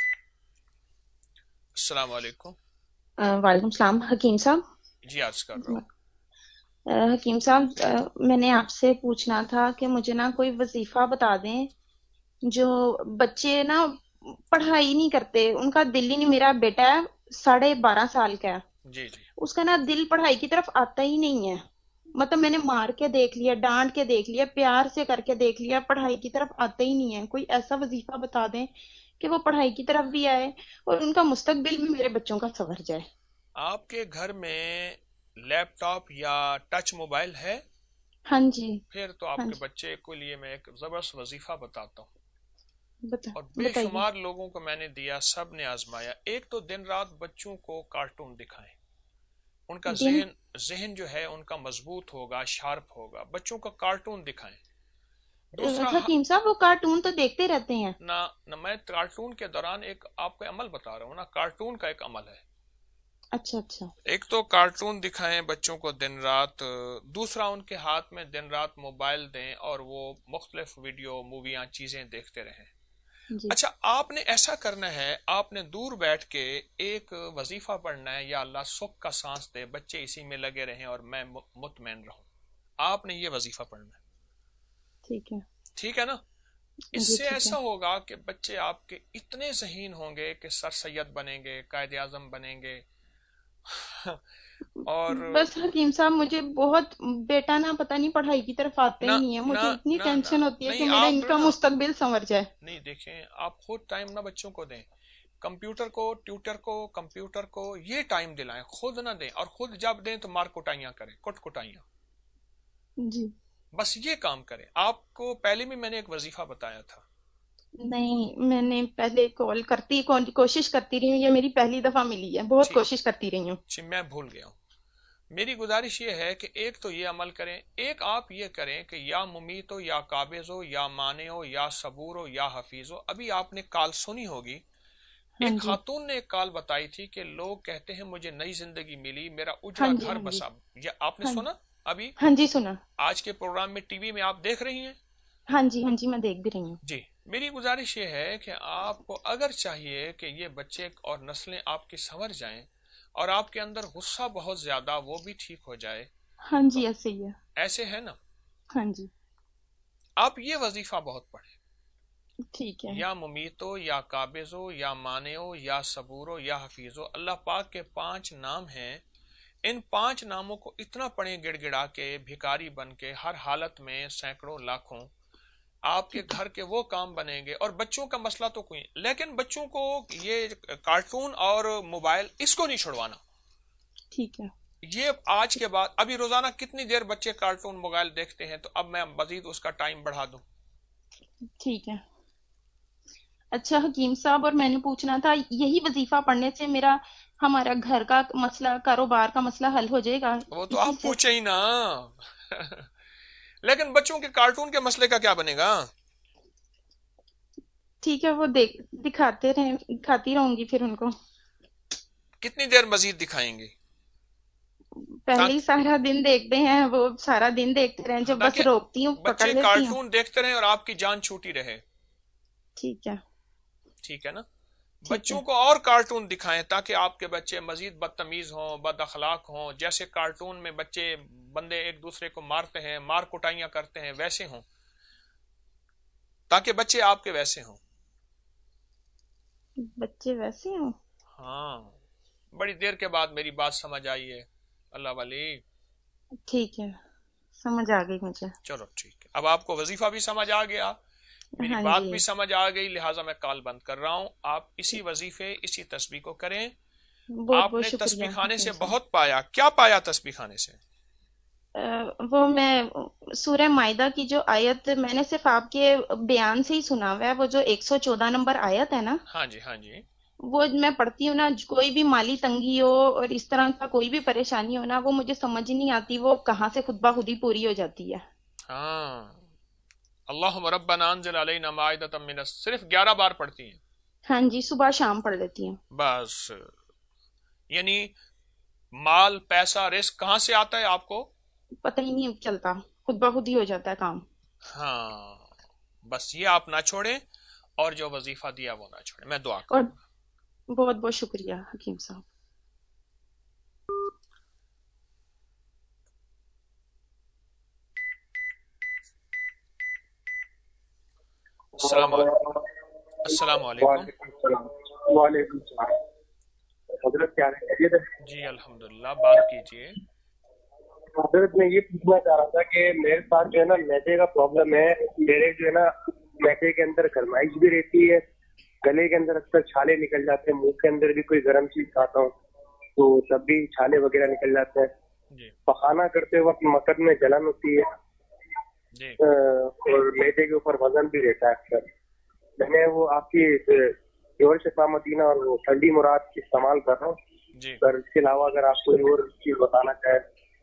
السلام علیکم. وعلیکم السلام حکیم صاحب. جی عرض کر رہا ہوں. حکیم صاحب میں نے آپ سے پوچھنا تھا کہ مجھے نا کوئی وظیفہ بتا دیں جو بچے نا پڑھائی نہیں کرتے, ان کا دل ہی نہیں. میرا بیٹا ہے ساڑھے بارہ سال کا ہے, جی جی اس کا نا دل پڑھائی کی طرف آتا ہی نہیں ہے. مطلب میں نے مار کے دیکھ لیا, ڈانٹ کے دیکھ لیا, پیار سے کر کے دیکھ لیا, پڑھائی کی طرف آتا ہی نہیں ہے. کوئی ایسا وظیفہ بتا دیں کہ وہ پڑھائی کی طرف بھی آئے اور ان کا مستقبل بھی میرے بچوں کا سنور جائے. آپ کے گھر میں لیپ ٹاپ یا ٹچ موبائل ہے؟ ہاں جی. پھر تو آپ ہاں کے جی بچے کے لیے میں ایک زبردست وظیفہ بتاتا ہوں بتا اور بے بتائیے. شمار لوگوں کو میں نے دیا, سب نے آزمایا. ایک تو دن رات بچوں کو کارٹون دکھائیں, ان کا دن ذہن ذہن جو ہے ان کا مضبوط ہوگا, شارپ ہوگا. بچوں کو کارٹون دکھائیں. دوسرا حکیم صاحب وہ کارٹون تو دیکھتے رہتے ہیں. نہ نہ میں کارٹون کے دوران ایک آپ کو عمل بتا رہا ہوں نا, کارٹون کا ایک عمل ہے. اچھا اچھا. ایک تو کارٹون دکھائیں بچوں کو دن رات, دوسرا ان کے ہاتھ میں دن رات موبائل دیں اور وہ مختلف ویڈیو موویاں چیزیں دیکھتے رہیں. جی اچھا آپ نے ایسا کرنا ہے, آپ نے دور بیٹھ کے ایک وظیفہ پڑھنا ہے, یا اللہ سکھ کا سانس دے بچے اسی میں لگے رہیں اور میں مطمئن رہوں. آپ نے یہ وظیفہ پڑھنا ہے. ٹھیک ہے. ٹھیک ہے نا. اس جی سے ٹھیک ایسا ہے. ہوگا کہ بچے آپ کے اتنے ذہین ہوں گے کہ سر سید بنیں گے, قائد اعظم بنیں گے. اور بس حکیم صاحب مجھے بہت بیٹا نا پتہ نہیں پڑھائی کی طرف آتا نہ ہی نہیں ہے. نہ مجھے اتنی نہ نہ ٹینشن ہوتی ہے کہ نہیں, میرا ان آپ کا نا مستقبل سنور جائے. نہیں دیکھیں, آپ خود ٹائم نہ بچوں کو دیں. کمپیوٹر کو, ٹیوٹر کو, کمپیوٹر کو یہ ٹائم دلائیں, خود نہ دیں. اور خود جب دیں تو مار کٹائیاں کریں, کٹ کٹائیاں. جی بس یہ کام کریں. آپ کو پہلے بھی میں نے ایک وظیفہ بتایا تھا. نہیں, میں نے پہلے کال کرتی کوشش کرتی رہی ہوں, یہ میری پہلی دفعہ ملی ہے, بہت ٹھیک, کوشش کرتی رہی ہوں. جی میں بھول گیا ہوں. میری گزارش یہ ہے کہ ایک تو یہ عمل کریں, ایک آپ یہ کریں کہ یا ممیت ہو یا قابض ہو یا مانے ہو یا صبور ہو یا حفیظ ہو. ابھی آپ نے کال سنی ہوگی, ہاں ایک جی خاتون نے ایک کال بتائی تھی کہ لوگ کہتے ہیں مجھے نئی زندگی ملی, میرا ہاں اجڑا جی گھر ہاں جی بسا. یہ آپ نے ہاں سنا ابھی ہاں جی سنا. آج کے پروگرام میں ٹی وی میں آپ دیکھ رہی ہیں؟ ہاں جی ہاں جی میں دیکھ بھی رہی ہوں. جی میری گزارش یہ ہے کہ آپ کو اگر چاہیے کہ یہ بچے اور نسلیں آپ کی سنور جائیں اور آپ کے اندر غصہ بہت زیادہ وہ بھی ٹھیک ہو جائے, ہاں تو جی ایسے ہی ہے. ایسے ہے نا, ہاں جی آپ یہ وظیفہ بہت پڑھیں. ٹھیک ہے. یا ممیت ہو یا قابض ہو یا مانے ہو یا صبور ہو یا حفیظ ہو. اللہ پاک کے پانچ نام ہیں, ان پانچ ناموں کو اتنا پڑھیں گڑ گڑا کے, بھکاری بن کے, ہر حالت میں سینکڑوں لاکھوں. آپ کے گھر کے وہ کام بنیں گے. اور بچوں کا مسئلہ تو کوئی, لیکن بچوں کو یہ کارٹون اور موبائل اس کو نہیں چھڑوانا. ٹھیک ہے. یہ آج کے بعد, ابھی روزانہ کتنی دیر بچے کارٹون موبائل دیکھتے ہیں, تو اب میں مزید اس کا ٹائم بڑھا دوں. ٹھیک ہے. اچھا حکیم صاحب, اور میں نے پوچھنا تھا یہی وظیفہ پڑھنے سے میرا ہمارا گھر کا مسئلہ, کاروبار کا مسئلہ حل ہو جائے گا؟ وہ تو اسی آپ سے. پوچھیں ہی نا. لیکن بچوں کے کارٹون کے مسئلے کا کیا بنے گا؟ ٹھیک ہے, وہ دیکھ دکھاتے رہیں, دکھاتی رہوں گی پھر ان کو. کتنی دیر مزید دکھائیں گے؟ پہلے ہی سارا دن دیکھتے ہیں, وہ سارا دن دیکھتے رہیں, جب بس تاکہ روکتی ہوں پکڑ بچے لیتی ہوں. کارٹون دیکھتے رہیں اور آپ کی جان چھوٹی رہے. ٹھیک ہے. ٹھیک ہے نا. ٹھیک ہے. بچوں کو اور کارٹون دکھائیں تاکہ آپ کے بچے مزید بدتمیز ہوں, بد اخلاق ہوں. جیسے کارٹون میں بچے بندے ایک دوسرے کو مارتے ہیں, مار کٹائیاں کرتے ہیں, ویسے ہوں, تاکہ بچے آپ کے ویسے ہوں. بچے ویسے ہوں. ہاں, بڑی دیر کے بعد میری بات سمجھ آئی ہے اللہ والی. ٹھیک ہے سمجھ آ گئی مجھے. چلو ٹھیک ہے, اب آپ کو وظیفہ بھی سمجھ آ گیا, میری ہاں بات جی بھی سمجھ آ گئی, لہٰذا میں کال بند کر رہا ہوں. آپ اسی وظیفے اسی تسبیح کو کریں. بہت آپ بہت نے شکریہ تسبیح خانے حکیم سے صاحب. بہت پایا, کیا پایا تسبیح خانے سے؟ وہ میں سورہ مائدہ کی جو آیت میں نے صرف آپ کے بیان سے ہی سنا ہوا ہے, وہ جو ایک سو چودہ نمبر آیت ہے نا, ہاں جی ہاں جی, وہ میں پڑھتی ہوں نا, کوئی بھی مالی تنگی ہو اور اس طرح کا کوئی بھی پریشانی ہو نا, وہ مجھے سمجھ ہی نہیں آتی وہ کہاں سے خود بخود ہی پوری ہو جاتی ہے. ہاں, اللہم ربنا انزل علینا مائدۃ من الس- صرف گیارہ بار پڑھتی ہیں؟ ہاں جی, صبح شام پڑھ لیتی ہوں. بس, یعنی مال پیسہ رزق کہاں سے آتا ہے آپ کو؟ پتہ ہی نہیں چلتا, خود بخود ہی ہو جاتا ہے کام. ہاں, بس یہ آپ نہ چھوڑیں, اور جو وظیفہ دیا وہ نہ چھوڑیں. میں دعا اور کروں گا. بہت بہت شکریہ حکیم صاحب. السلام علیکم. السلام علیکم. وعلیکم السلام. وعلیکم السلام. حضرت کیا خیریت ہے؟ جی الحمدللہ, بات کیجئے. حضرت میں یہ پوچھنا چاہ رہا تھا کہ میرے ساتھ جو ہے نا میدے کا پرابلم ہے. میرے جو ہے نا میدے کے اندر گرمائش بھی رہتی ہے, گلے کے اندر اکثر چھالے نکل جاتے ہیں, منہ کے اندر بھی کوئی گرم چیز کھاتا ہوں تو تب بھی چھالے وغیرہ نکل جاتے ہیں. جی پخانا کرتے وقت مکد میں جلن ہوتی ہے, جی اور میدے کے اوپر وزن بھی رہتا ہے اکثر. میں نے وہ آپ کی جوہر شفا مدینہ اور وہ ٹھنڈی مراد استعمال کر رہا ہوں جی. سر, اس کے علاوہ اگر آپ کوئی اور چیز بتانا چاہیں.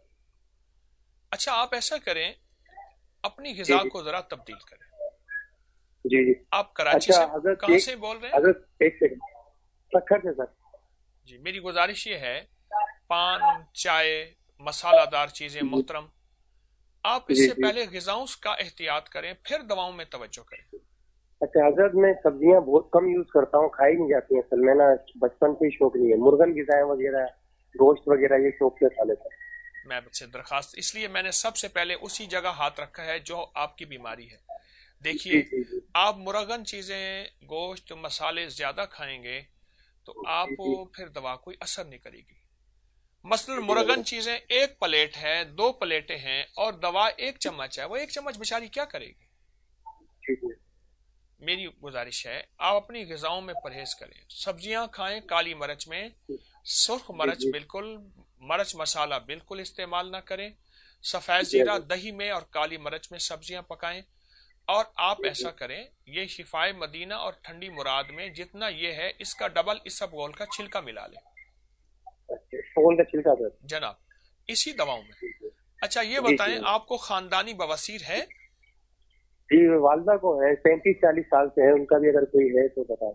اچھا, آپ ایسا کریں, اپنی جی غذا جی کو ذرا تبدیل کریں. جی جی. آپ کراچی اچھا سے حضرت, کہاں ایک سے بول رہے ہیں؟ حضرت ایک سیکنڈ, سکھر سے سر. جی, میری گزارش یہ ہے, پان چائے مسالہ دار چیزیں جی محترم, آپ اس جی سے جی. پہلے غذاؤں کا احتیاط کریں, پھر دواؤں میں توجہ کریں. اچھا حضرت, میں سبزیاں بہت کم یوز کرتا ہوں, کھائی نہیں جاتی ہیں اصل میں نا, بچپن سے ہی شوق نہیں ہے. مرغن غذائیں وغیرہ گوشت وغیرہ یہ شوق سے کھا لیتا ہوں. میں آپ سے درخواست, اس لیے میں نے سب سے پہلے اسی جگہ ہاتھ رکھا ہے جو آپ کی بیماری ہے. دیکھیے, جی جی جی آپ مرغن چیزیں گوشت مسالے زیادہ کھائیں گے تو آپ جی جی پھر دوا کوئی اثر نہیں کرے گی. مثلا جی مرغن حضرت. چیزیں ایک پلیٹ ہے, دو پلیٹیں ہیں, اور دوا ایک چمچ ہے, وہ ایک چمچ بیچاری کیا کرے گی؟ جی جی میری گزارش ہے, آپ اپنی غذاؤں میں پرہیز کریں, سبزیاں کھائیں, کالی مرچ میں سرخ جی مرچ جی بالکل, مرچ مسالہ بالکل استعمال نہ کریں. سفید جی زیرہ حضرت. دہی میں اور کالی مرچ میں سبزیاں پکائیں. اور آپ جی ایسا جی. کریں, یہ شفائے مدینہ اور ٹھنڈی مراد میں جتنا یہ ہے اس کا ڈبل اسبغول کا چھلکا ملا لیں اچھا, فول کا چھلکا سر. جناب, اسی دواؤں میں. اچھا یہ جی بتائیں, جی آپ کو خاندانی بواسیر ہے؟ جی, والدہ کو ہے, پینتیس چالیس سال سے ہے, ان کا بھی اگر کوئی ہے تو بتائیں.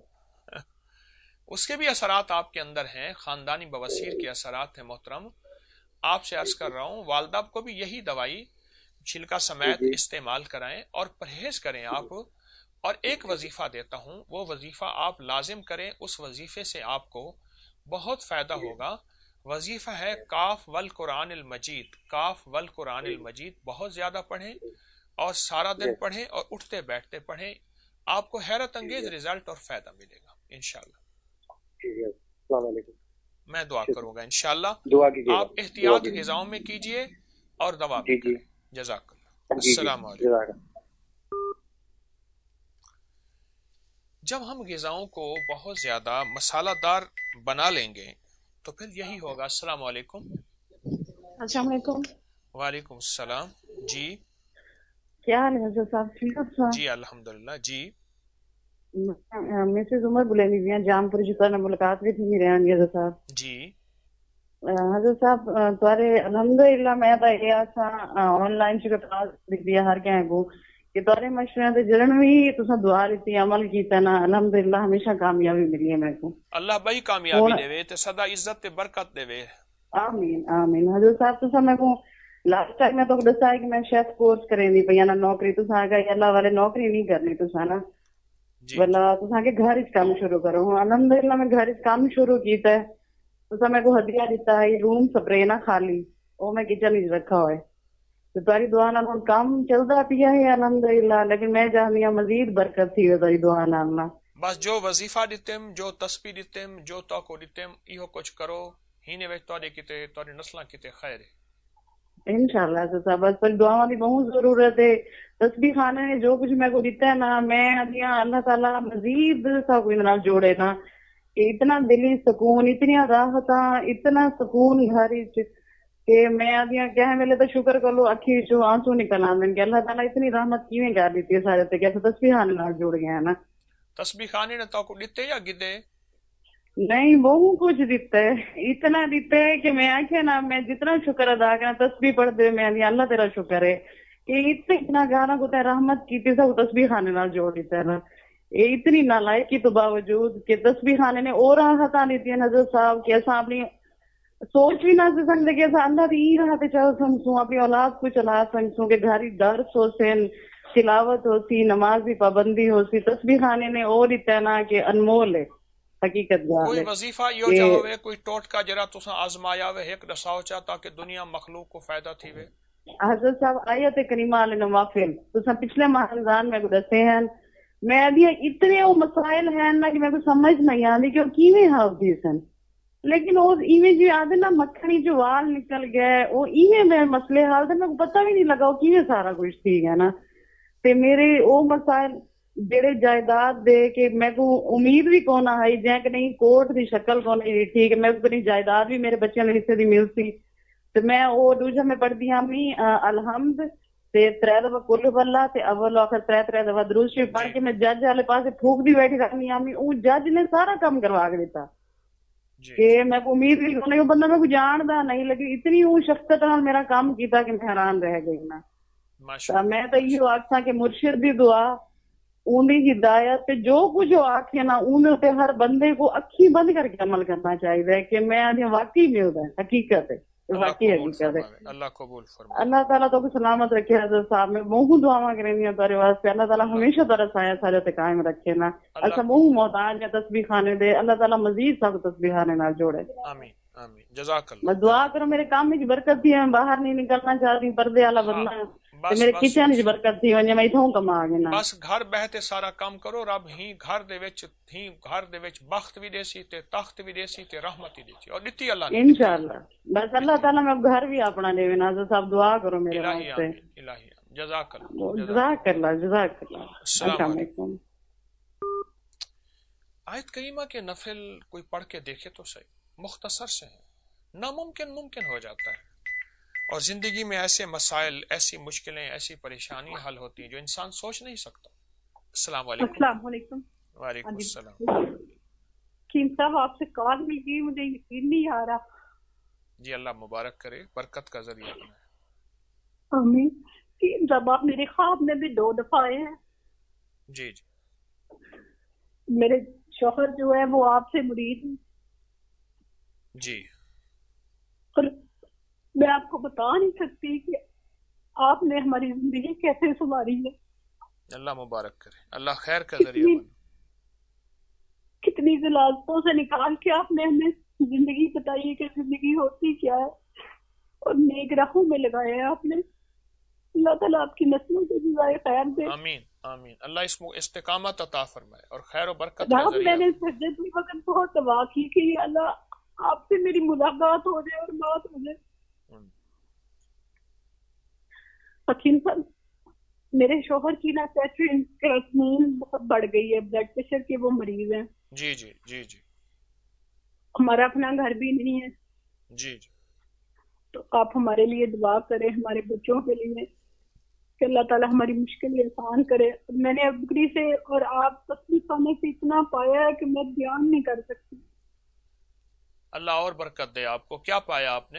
اس کے بھی اثرات آپ کے اندر ہیں, خاندانی بواسیر کے اثرات ہیں محترم. آپ سے عرض کر رہا ہوں, والدہ کو بھی یہی دوائی چھلکا جی سمیت جی استعمال کرائیں اور پرہیز کریں آپ. اور ایک وظیفہ دیتا ہوں, وہ وظیفہ آپ لازم کریں, اس وظیفے سے آپ کو بہت فائدہ ہوگا. وظیفہ ہے کاف والقرآن المجید, کاف والقرآن المجید بہت زیادہ پڑھیں, اور سارا دن پڑھیں, اور اٹھتے بیٹھتے پڑھیں. آپ کو حیرت انگیز رزلٹ اور فائدہ ملے گا انشاءاللہ. السلام علیکم. میں دعا کروں گا انشاءاللہ. دعا کیجیے گا. آپ احتیاط غذاؤں میں کیجئے اور دوا بھی جی جی کریں. جزاک اللہ. جی جی. السلام علیکم. جزاک اللہ. جب ہم غذاؤں کو بہت زیادہ مسالہ دار بنا لیں گے تو پھر یہی ہوگا. السلام علیکم. السلام علیکم. وعلیکم السلام. جی کیا حال ہے حضرت صاحب, ٹھیک ہے؟ جی الحمدللہ. جی مسز عمر بلینی بھی ہیں, جام پور جی نے ملاقات بھی تھی میرے آنی حضرت صاحب. جی حضرت صاحب تھوڑے الحمدللہ میں تو یہ آسا آن لائن شکایت دیتی ہے ہر کہیں کو کہ تھوڑے مشورے تے جڑن بھی تساں دعا لیتی عمل کیتا نا, الحمدللہ ہمیشہ کامیابی ملی ہے میرے کو. اللہ بھائی کامیابی دے تے سدا عزت تے برکت دے. آمین آمین. حضرت صاحب تساں میں کو لاسٹ ٹائم میں تو دسا ہے کہ میں شیف کورس کریں دی پئی نا نوکری, تساں آگے اللہ والے نوکری نہیں کرنی تساں نا, بلا تساں کے گھر وچ کام شروع کرو. الحمدللہ میں گھر وچ کام شروع کیتا ہے. تساں میں کو ہدیہ دیتا ہے روم سپرے نا خالی, وہ میں کچن وچ رکھا ہوئے, تو تاری دعا نال ہن کام چلدا پیا ہے الحمدللہ. لیکن میں چاہنی ہوں مزید برکت تھی تاری دعا نال نا. بس جو وظیفہ دتم, جو تسبیح دتم, جو تو کو دتم, ایہو کچھ کرو, ہینے وچ تواڈے کیتے تواڈی نسلاں کیتے خیر ہے. इंशाल्लाह से सब बस पर दुआओं की बहुत जरूरत है। तस्बीह खाने ने जो कुछ मेरे को दिता है ना, मैं अदियां अल्लाह ताला मजीद सब कुछ नाल जोड़े ना, कि इतना दिली सुकून, इतनी राहत, इतना सुकून घर विच कि मैं अदियां क्या वेले तो शुक्र कर लो अखी चो आंसू निकल आंदे कि अल्लाह ताला इतनी रहमत किवें कर दी है सारे ते, कि तस्बीह खाने नाल जुड़ गए हैं ना। तस्बीह खाने ने तो को दिते या गिदे? नहीं बहुत कुछ दिता है, इतना दिता है कि मैं आखे ना, मैं जितना शुक्र अदा करा तस्बीह पढ़ दे मैं अल्लाह तेरा शुक्र है कि इतने इतना गाना को रहमत की सब तस्बीह खाने नाल जोड़ दिता है ना। ये इतनी नालायकी तो बावजूद कि तस्बीह खाने ने और राहत दी है नजर साहब, कि असा अपनी सोच भी ना सकते कि असा अल्लाह की राहत चल सकूं, अपनी औलाद को चला सकूं, कि घर दर्स हो सेन, तिलावत हो सी, नमाज की पाबंदी हो सी। तस्बीह खाने ने और दिता है ना कि अनमोल है हकीकत। कोई वजीफा यो जावे, कोई टोटका जरा तुसा आजमाया वे एक दसाओ चा ताकि दुनिया मखलूक को फायदा थी वे। हजरत साहब आयत करीमा वाले नवाफिल तुसा पिछले माह रमजान में दसे हैं, मैं अभी इतने वो मसाइल हैं ना कि मेरे को समझ नहीं आती कि वो किवें हाउदी सन, लेकिन वो इवें जो आदे ना मक्खनी जो वाल निकल गए वो इवें में मसले हाल थे, मेरे को पता भी नहीं लगा वो किवें सारा कुछ ठीक है ना। ते मेरे वो मसाइल जेड़े जायदाद दे के मैं को उम्मीद भी कौन आई जै कि नहीं कोर्ट की शक्ल कौन आई ठीक है, मैं को जायदाद भी मेरे बच्चों के हिस्से की मिल सी। ते मैं वो दूजा में पढ़दी हाँ मी अलहमद ते त्रै दफा कुल वल्ला ते अव्वल आखिर त्रै त्रै दफा दुरूद शरीफ पढ़ के मैं जज वाले पासे फूकदी बैठी रहनी हाँ मी, वो जज ने सारा काम करवा के दिता कि मैं को उम्मीद भी कौन, वो बंदा मैं को जानदा नहीं, लगी इतनी वो शख्सियत नाल मेरा काम कीता कि मैं हैरान रह गई ना। मैं तो इहो आखसा कि मुर्शिद दी दुआ उन्दी हिदायत जो कुछ आखे ना उन्हें हर बंदे को अखी बंद करके अमल करना चाहिए कि मैं वाकई मिलता है हकीकत है, वाकई हकीकत है। अल्लाह कबूल फरमाए। अल्लाह ताला तो सलामत रखे हजरत साहब, मैं बहुत दुआवां करनी है तेरे वास्ते, अल्लाह ताला हमेशा तेरा साया सारे ते कायम रखे ना। अच्छा बहुत मोहताज है तस्बीह खाने दे, अल्लाह ताला मजीद सब तस्बीह खाने नाल जोड़े। आमीन आमीन जज़ाकल्लाह। मैं दुआ करो मेरे काम में बरकत थी, मैं बाहर नहीं निकलना चाहती, पर्दे वाला बनना ते मेरे किचन च बरकत थी वने, मैं इथों कमा आ गया। बस घर बहते सारा काम करो, रब ही घर दे विच ही घर दे विच बख्त भी देसी ते तख्त भी देसी ते रहमत ही देसी और दित्ती अल्लाह ने इंशाअल्लाह। बस अल्लाह ताला मैं घर भी अपना देवे ना, तो सब दुआ करो मेरे वास्ते। इलाही जज़ाकल्लाह जज़ाकल्लाह जज़ाकल्लाह। अस्सलाम वालेकुम। आयत करीमा के नफिल कोई पढ़ के देखे तो सही, मुख्तसर से है, नामुमकिन मुमकिन हो जाता है। और जिंदगी में ऐसे मसाइल, ऐसी मुश्किलें, ऐसी परेशानी हल होती हैं जो इंसान सोच नहीं सकता। अस्सलाम वालेकुम। अस्सलाम वालेकुम। वालेकुम अस्सलाम। कीम साहब आपसे कॉल मिल गई, मुझे यकीन नहीं आ रहा। जी अल्लाह मुबारक करे, बरकत का जरिया बनाए। आमीन। कीम साहब आप मेरे ख्वाब में भी दो दफा आए हैं। जी जी। मेरे शौहर जो है वो आपसे मुरीद है जी, और मैं आपको बता नहीं सकती कि आपने हमारी जिंदगी कैसे संवारी है। अल्लाह मुबारक करे, अल्लाह खैर का जरिया बने। कितनी ज़लाज़तों से निकाल के आपने हमें जिंदगी बताई है कि जिंदगी होती क्या है, और नेक राहों में लगाया है आपने। अल्लाह ताला आपकी नस्लों से जिज़ाए खैर दे। आमीन आमीन। अल्लाह इसमें इस्तिकामत अता फरमाए और खैर और बरकत का जरिया। मैंने सज्जद के वक्त बहुत दुआ की कि अल्लाह आपसे मेरी मुलाकात हो जाए और बात हो जाए। हकीम साहब मेरे शोहर की ना क्रेटिनिन बहुत बढ़ गई है, ब्लड प्रेशर के वो मरीज हैं। जी जी जी जी। हमारा अपना घर भी नहीं है। जी जी। तो आप हमारे लिए दुआ करें, हमारे बच्चों के लिए, कि अल्लाह ताला हमारी मुश्किल आसान करे। मैंने बकरी से और आप तस्वीर खाने से इतना पाया है कि मैं बयान नहीं कर सकती। अल्लाह और बरकत दे आपको। क्या पाया आपने?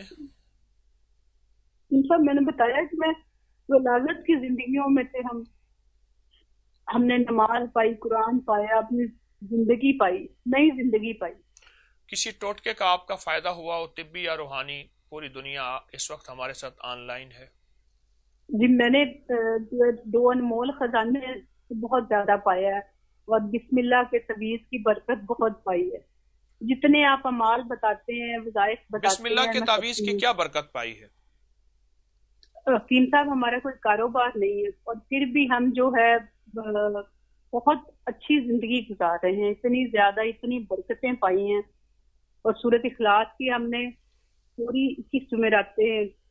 सब मैंने बताया कि मैं वलादत की जिंदगियों में थे, हम हमने नमाज पाई, कुरान पाया, अपनी जिंदगी पाई, नई जिंदगी पाई। किसी टोटके का आपका फायदा हुआ हो, तिब्बी या रूहानी? पूरी दुनिया इस वक्त हमारे साथ ऑनलाइन है। जी मैंने दो अनमोल खजाने बहुत ज्यादा पाया है और बिस्मिल्लाह के तवीज की बरकत बहुत पाई है। जितने आप अमाल बताते हैं, वज़ाइफ बताते हैं, बिस्मिल्लाह के तावीज की क्या बरकत पाई है? हकीम साहब हमारा कोई कारोबार नहीं है और फिर भी हम जो है बहुत अच्छी जिंदगी गुजार रहे हैं। इतनी ज्यादा इतनी बरकतें पाई हैं और सूरत इखलास की हमने पूरी इक्कीस जुमेरातें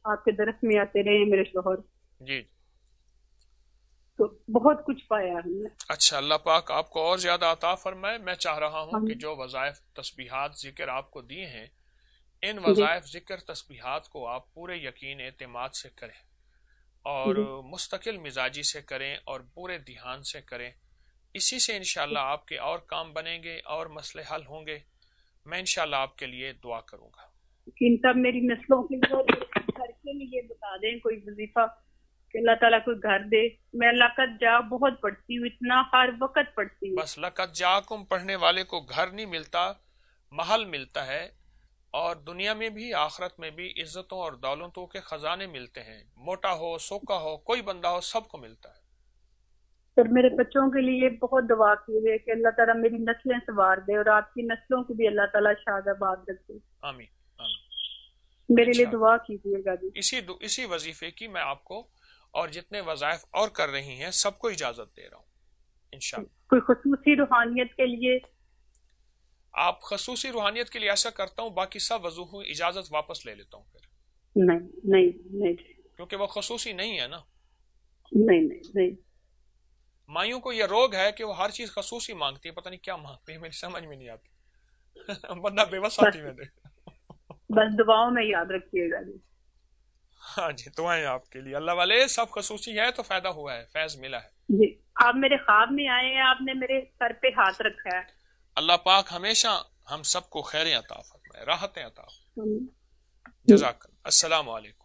آپ کے درس میں آتے رہے میرے شوہر. جی تو بہت کچھ پایا ہم نے. اچھا، اللہ پاک آپ کو اور زیادہ عطا فرمائے. میں چاہ رہا ہوں کہ جو وظائف تسبیحات ذکر آپ کو دیے ہیں، ان وظائف ذکر تسبیحات کو آپ پورے یقین اعتماد سے کریں اور مستقل مزاجی سے کریں اور پورے دھیان سے کریں. اسی سے انشاءاللہ آپ کے اور کام بنیں گے اور مسئلے حل ہوں گے. میں انشاءاللہ آپ کے لیے دعا کروں گا. لیکن تب میری نسلوں کے گھر کے لیے بتا دیں کوئی وظیفہ کہ اللہ تعالیٰ کوئی گھر دے. میں لقد جا بہت پڑھتی ہوں، اتنا ہر وقت پڑھتی ہوں. بس لقد جاکم پڑھنے والے کو گھر نہیں ملتا، محل ملتا ہے، اور دنیا میں بھی آخرت میں بھی عزتوں اور دولتوں کے خزانے ملتے ہیں. موٹا ہو سوکھا ہو کوئی بندہ ہو سب کو ملتا ہے. پھر میرے بچوں کے لیے بہت دعا کیجیے کہ اللہ تعالیٰ میری نسلیں سنوار دے اور آپ کی نسلوں کو بھی اللہ تعالیٰ شاد آباد رکھے. آمین آمین. میرے لیے دعا کیجیے گا جی. اسی اسی وظیفے کی میں آپ کو اور جتنے وظائف اور کر رہی ہیں سب کو اجازت دے رہا ہوں انشاءاللہ. کوئی خصوصی روحانیت کے لیے؟ آپ خصوصی روحانیت کے لیے ایسا کرتا ہوں، باقی سب وضو اجازت واپس لے لیتا ہوں پھر. نہیں نہیں نہیں کیونکہ وہ خصوصی نہیں ہے نا. نہیں نہیں نہیں. مائیوں کو یہ روگ ہے کہ وہ ہر چیز خصوصی مانگتی ہے، پتہ نہیں کیا مانگتی ہے، میری سمجھ میں نہیں آتی. بندہ بے بس آتی میں دے. بس دعاؤں میں یاد رکھیے گا جی. ہاں جی، دعائیں آپ کے لیے. اللہ والے سب خصوصی ہے تو فائدہ ہوا ہے، فیض ملا ہے. جی آپ میرے خواب میں آئے ہیں، آپ نے میرے سر پہ ہاتھ رکھا ہے. اللہ پاک ہمیشہ ہم سب کو خیریں عطا فرمائے، راحتیں عطا فرمائے. جزاک اللہ. السلام علیکم.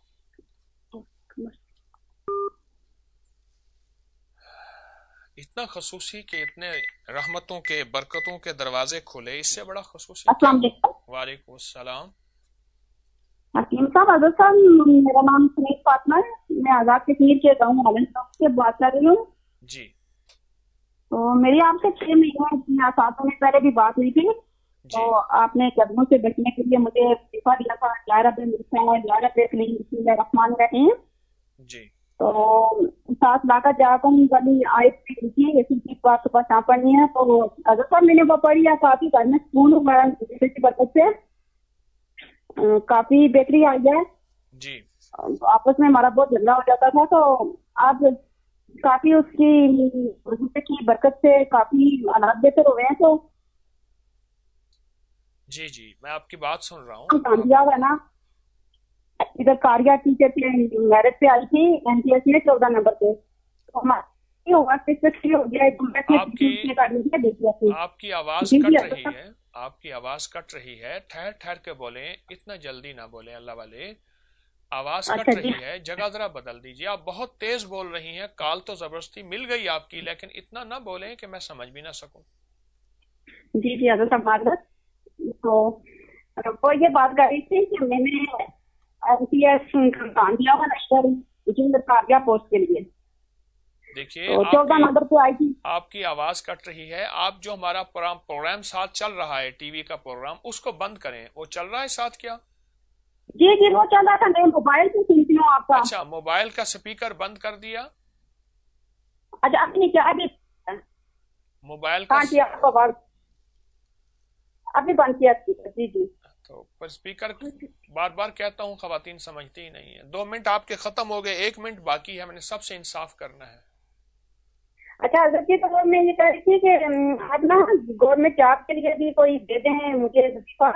اتنا خصوصی کہ اتنے رحمتوں کے برکتوں کے دروازے کھولے، اس سے بڑا خصوصی. السلام علیکم. وعلیکم السلام. حکیم صاحب، حضرت صاحب میرا نام سنیت فاطمہ ہے، میں آزاد کشمیر کے گاؤں عالم صاحب سے بات کر رہی ہوں. جی. تو میری آپ سے چھ مہینے یا سات مہینے پہلے بھی بات ہوئی تھی. تو آپ نے قدموں سے بچنے کے لیے مجھے وظیفہ دیا تھا گیارہ پہ گیارہ پہ بسم اللہ الرحمن الرحیم. جی. تو ساتھ لا کر جا کر کبھی آئے لکھی اسی چیز کو آپ کے پاس نہ پڑھنی ہے. تو حضرت صاحب میں نے وہ پڑھی ہے، کافی گھر میں سکون ہوا ہے کی برکت سے، کافی بہتری آئی ہے. جی. آپس میں ہمارا بہت جھگڑا ہو جاتا تھا، تو آپ کافی اس کی کی برکت سے کافی حالات بہتر ہوئے ہیں. تو جی جی میں آپ کی بات سن رہا ہوں. کامیاب ہے نا. ادھر کاریا ٹیچر پہ میرٹ پہ آئی تھی این ٹی ایس میں چودہ نمبر پہ. آپ کی آواز کٹ رہی ہے، آپ کی آواز کٹ رہی ہے. ٹھہر ٹھہر کے بولیں، اتنا جلدی نہ بولیں. اللہ والے آواز کٹ رہی ہے، جگہ ذرا بدل دیجیے. آپ بہت تیز بول رہی ہیں. کال تو زبردستی مل گئی آپ کی، لیکن اتنا نہ بولیں کہ میں سمجھ بھی نہ سکوں. جی جی حضرت. تو وہ یہ بات کر رہی تھی کہ میں نے این ٹی ایس کام دیا ہوا پوسٹ کے لیے. دیکھیے آپ کی آواز کٹ رہی ہے. آپ جو ہمارا پروگرام ساتھ چل رہا ہے، ٹی وی کا پروگرام، اس کو بند کریں. وہ چل رہا ہے ساتھ کیا؟ جی جی وہ چل رہا تھا، میں موبائل سے سنتی ہوں آپ کا. اچھا، موبائل کا اسپیکر بند کر دیا؟ اچھا اپنی کیا موبائل کا ابھی بند کیا. جی جی. تو پر اسپیکر بار بار کہتا ہوں، خواتین سمجھتی ہی نہیں ہے. دو منٹ آپ کے ختم ہو گئے، ایک منٹ باقی ہے. میں نے سب سے انصاف کرنا ہے. اچھا حضرت جی، تو میں یہ کہہ رہی تھی کہ آپ نا گورنمنٹ جاب کے لیے بھی کوئی دے دیں مجھے وظیفہ.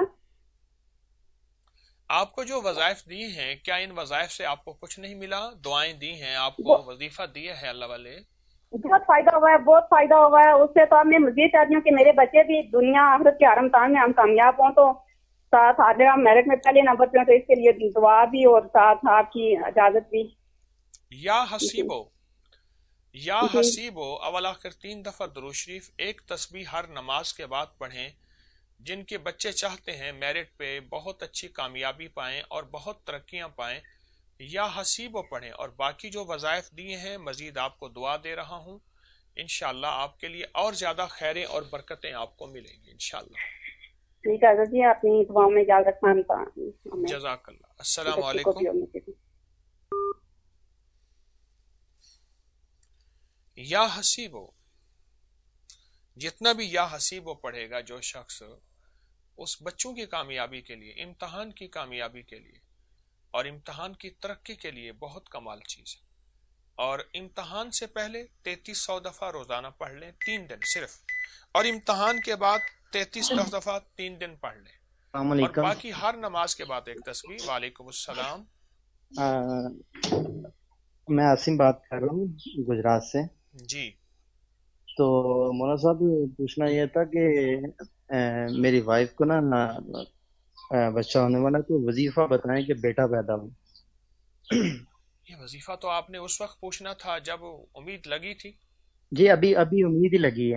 آپ کو جو وظائف دی ہیں، کیا ان وظائف سے آپ کو کچھ نہیں ملا؟ دعائیں دی ہیں آپ کو، وظیفہ دیا ہے اللہ والے. بہت فائدہ ہوا ہے، بہت فائدہ ہوا ہے. اس سے تو اب میں مزید چاہتی ہوں کہ میرے بچے بھی دنیا آخرت کے حرم تان میں ہم کامیاب ہوں. تو ساتھ آگے ہم میرٹ میں پہلے نمبر پہ، تو اس کے لیے دعا بھی اور ساتھ آپ کی اجازت بھی. یا حسیبو یا حسیبو اول آخر تین دفعہ درود شریف ایک تسبیح ہر نماز کے بعد پڑھیں. جن کے بچے چاہتے ہیں میرٹ پہ بہت اچھی کامیابی پائیں اور بہت ترقیاں پائیں، یا حسیبو پڑھیں. اور باقی جو وظائف دیے ہیں مزید آپ کو دعا دے رہا ہوں. انشاءاللہ آپ کے لیے اور زیادہ خیریں اور برکتیں آپ کو ملیں گی انشاءاللہ. ٹھیک ہے جی، اپنی دعاؤں میں اجازت رکھنا. جزاک اللہ. السلام علیکم. یا حسیبو، جتنا بھی یا حسیبو پڑھے گا جو شخص، اس بچوں کی کامیابی کے لیے، امتحان کی کامیابی کے لیے، اور امتحان کی ترقی کے لیے بہت کمال چیز ہے. اور امتحان سے پہلے تینتیس سو دفعہ روزانہ پڑھ لیں تین دن صرف, اور امتحان کے بعد تینتیس دفعہ تین دن پڑھ لیں, السلام اور علیکم. باقی ہر نماز کے بعد ایک تسبیح. وعلیکم السلام. آ, میں عاصم بات کر رہا ہوں گجرات سے. جی. تو مولانا صاحب پوچھنا یہ تھا کہ آ, میری وائف کو نا آ, بچہ ہونے والا, تو وظیفہ بتائیں کہ بیٹا پیدا ہو. یہ وظیفہ تو آپ نے اس وقت پوچھنا تھا جب امید لگی تھی. جی ابھی ابھی امید ہی لگی ہے.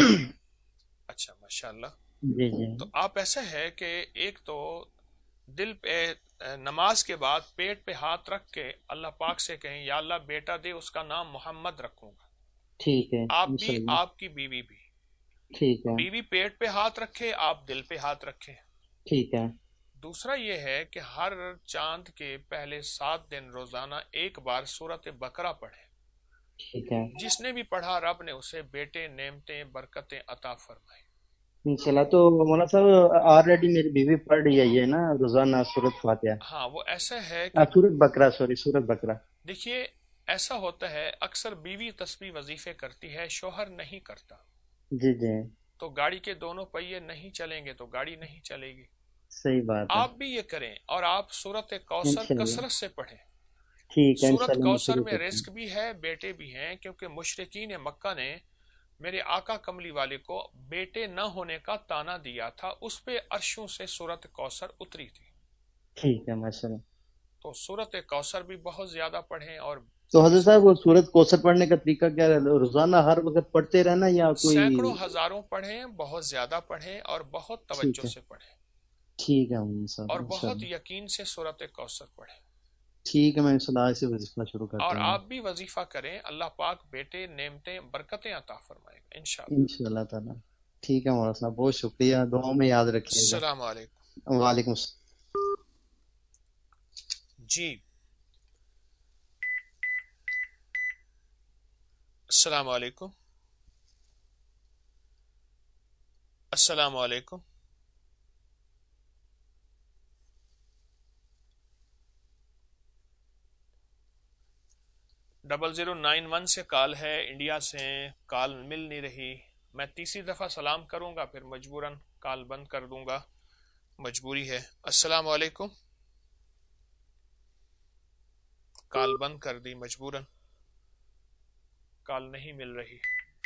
اچھا ماشاءاللہ. جی جی. تو آپ ایسا ہے کہ ایک تو دل پہ نماز کے بعد پیٹ پہ ہاتھ رکھ کے اللہ پاک سے کہیں یا اللہ بیٹا دے, اس کا نام محمد رکھوں گا. ٹھیک ہے. آپ بھی آپ کی بیوی بھی. ٹھیک ہے. بیوی پیٹ پہ ہاتھ رکھے, آپ دل پہ ہاتھ رکھے. ٹھیک ہے. دوسرا یہ ہے کہ ہر چاند کے پہلے سات دن روزانہ ایک بار سورت بقرہ پڑھے. ٹھیک ہے. جس نے بھی پڑھا رب نے اسے بیٹے, نعمتیں, برکتیں عطا فرمائی. انشاءاللہ. تو مولانا صاحب آلریڈی میری بیوی پڑھ رہی ہے یہ نا روزانہ سورت فاتحہ. ہاں وہ ایسا ہے کہ سورت بقرہ, سوری سورت بقرہ. دیکھیے ایسا ہوتا ہے اکثر بیوی تسبیح وظیفے کرتی ہے, شوہر نہیں کرتا. جی جی. تو گاڑی کے دونوں پہیے نہیں چلیں گے تو گاڑی نہیں چلے گی. صحیح بات ہے. آپ بھی یہ کریں, اور آپ سورت کوثر کثرت سے پڑھیں. ٹھیک ہے. سورت کوثر میں رزق بھی ہے, بیٹے بھی ہیں, کیونکہ مشرکین مکہ نے میرے آقا کملی والے کو بیٹے نہ ہونے کا تانا دیا تھا, اس پہ عرشوں سے سورت کوثر اتری تھی. ٹھیک ہے ماشاءاللہ. تو سورت کوثر بھی بہت زیادہ پڑھیں. اور تو حضرت صاحب وہ سورت کوثر پڑھنے کا طریقہ کیا ہے؟ روزانہ ہر وقت پڑھتے رہنا یا کوئی سینکڑوں ہزاروں پڑھیں, بہت زیادہ پڑھیں, اور بہت توجہ سے پڑھیں. ٹھیک ہے صاحب. اور بہت یقین سے سورت کوثر پڑھیں. ٹھیک ہے, میں انشاءاللہ سے وظیفہ شروع کرتا ہوں. اور آپ بھی وظیفہ کریں, اللہ پاک بیٹے, نعمتیں, برکتیں عطا فرمائے گا انشاءاللہ. انشاءاللہ تعالی. ٹھیک ہے مولانا صاحب, بہت شکریہ, دعاؤں میں یاد رکھیے گا. السلام علیکم. وعلیکم السلام. جی السلام علیکم. السلام علیکم. ڈبل زیرو نائن ون سے کال ہے, انڈیا سے کال مل نہیں رہی. میں تیسری دفعہ سلام کروں گا پھر مجبوراً کال بند کر دوں گا, مجبوری ہے. السلام علیکم. کال بند کر دی مجبوراً, کال نہیں مل رہی.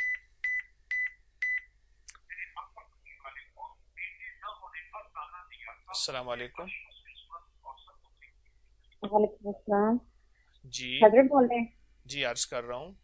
السلام علیکم. وعلیکم السلام. جی حضرت بول رہے ہیں؟ جی عرض کر رہا ہوں.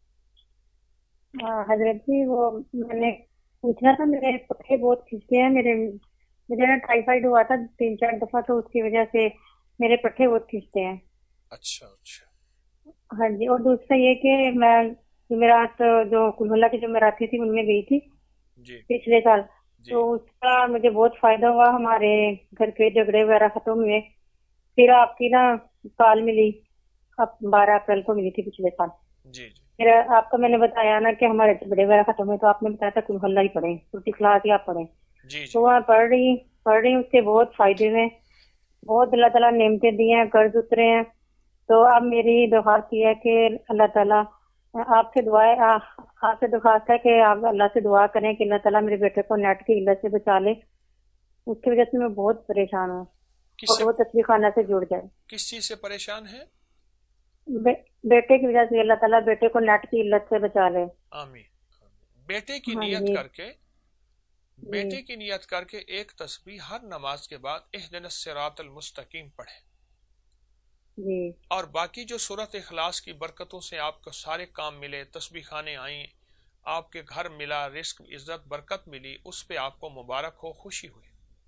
حضرت جی وہ میں نے پوچھنا تھا, میرے پٹھے بہت کھینچتے ہیں. میرے مجھے نا ٹائیفائڈ ہوا تھا تین چار دفعہ, تو اس کی وجہ سے میرے پٹھے بہت کھینچتے ہیں. اچھا اچھا. ہاں جی. اور دوسرا یہ کہ میں جمعرات جو کلملہ کی جمعراتی تھی ان میں گئی تھی جی پچھلے سال, جی. تو اس کا مجھے بہت فائدہ ہوا. ہمارے گھر کے جھگڑے وغیرہ ختم ہوئے. پھر آپ کی نا کال ملی, اب بارہ اپریل کو ملی تھی پچھلے سال. جی جی. پھر آپ کو میں نے بتایا نا کہ ہمارے جھگڑے وغیرہ ختم ہوئے, تو آپ نے بتایا تھا کل حلہ ہی پڑھیں, سورۃ اخلاص ہی آپ پڑھیں. جی تو وہاں پڑھ رہی پڑھ رہی اس کے بہت فائدے ہیں, بہت اللہ تعالیٰ نعمتیں دی ہیں, قرض اترے ہیں. تو اب میری درخواست یہ ہے کہ اللہ تعالیٰ آپ سے دعا ہے, آپ سے درخواست ہے کہ آپ اللہ سے دعا کریں کہ اللہ تعالیٰ میرے بیٹے کو نیٹ کی علت سے بچا لے. اس کی وجہ سے میں بہت پریشان ہوں, اور وہ تسبیح خانہ سے جڑ جائے. کس چیز سے پریشان ہے؟ بیٹے کی وجہ سے اللہ تعالیٰ بیٹے کو نیٹ کی علت سے بچا لے. آمین. بیٹے کی نیت کر کے بیٹے کی نیت کر کے ایک تسبیح ہر نماز کے بعد اہدنا الصراط المستقیم پڑھیں. جی. اور باقی جو سورۃ اخلاص کی برکتوں سے آپ کو سارے کام ملے, تسبیح خانے آئیں, آپ کے گھر ملا, رزق, عزت, برکت ملی, اس پہ آپ کو مبارک ہو, خوشی ہوئی.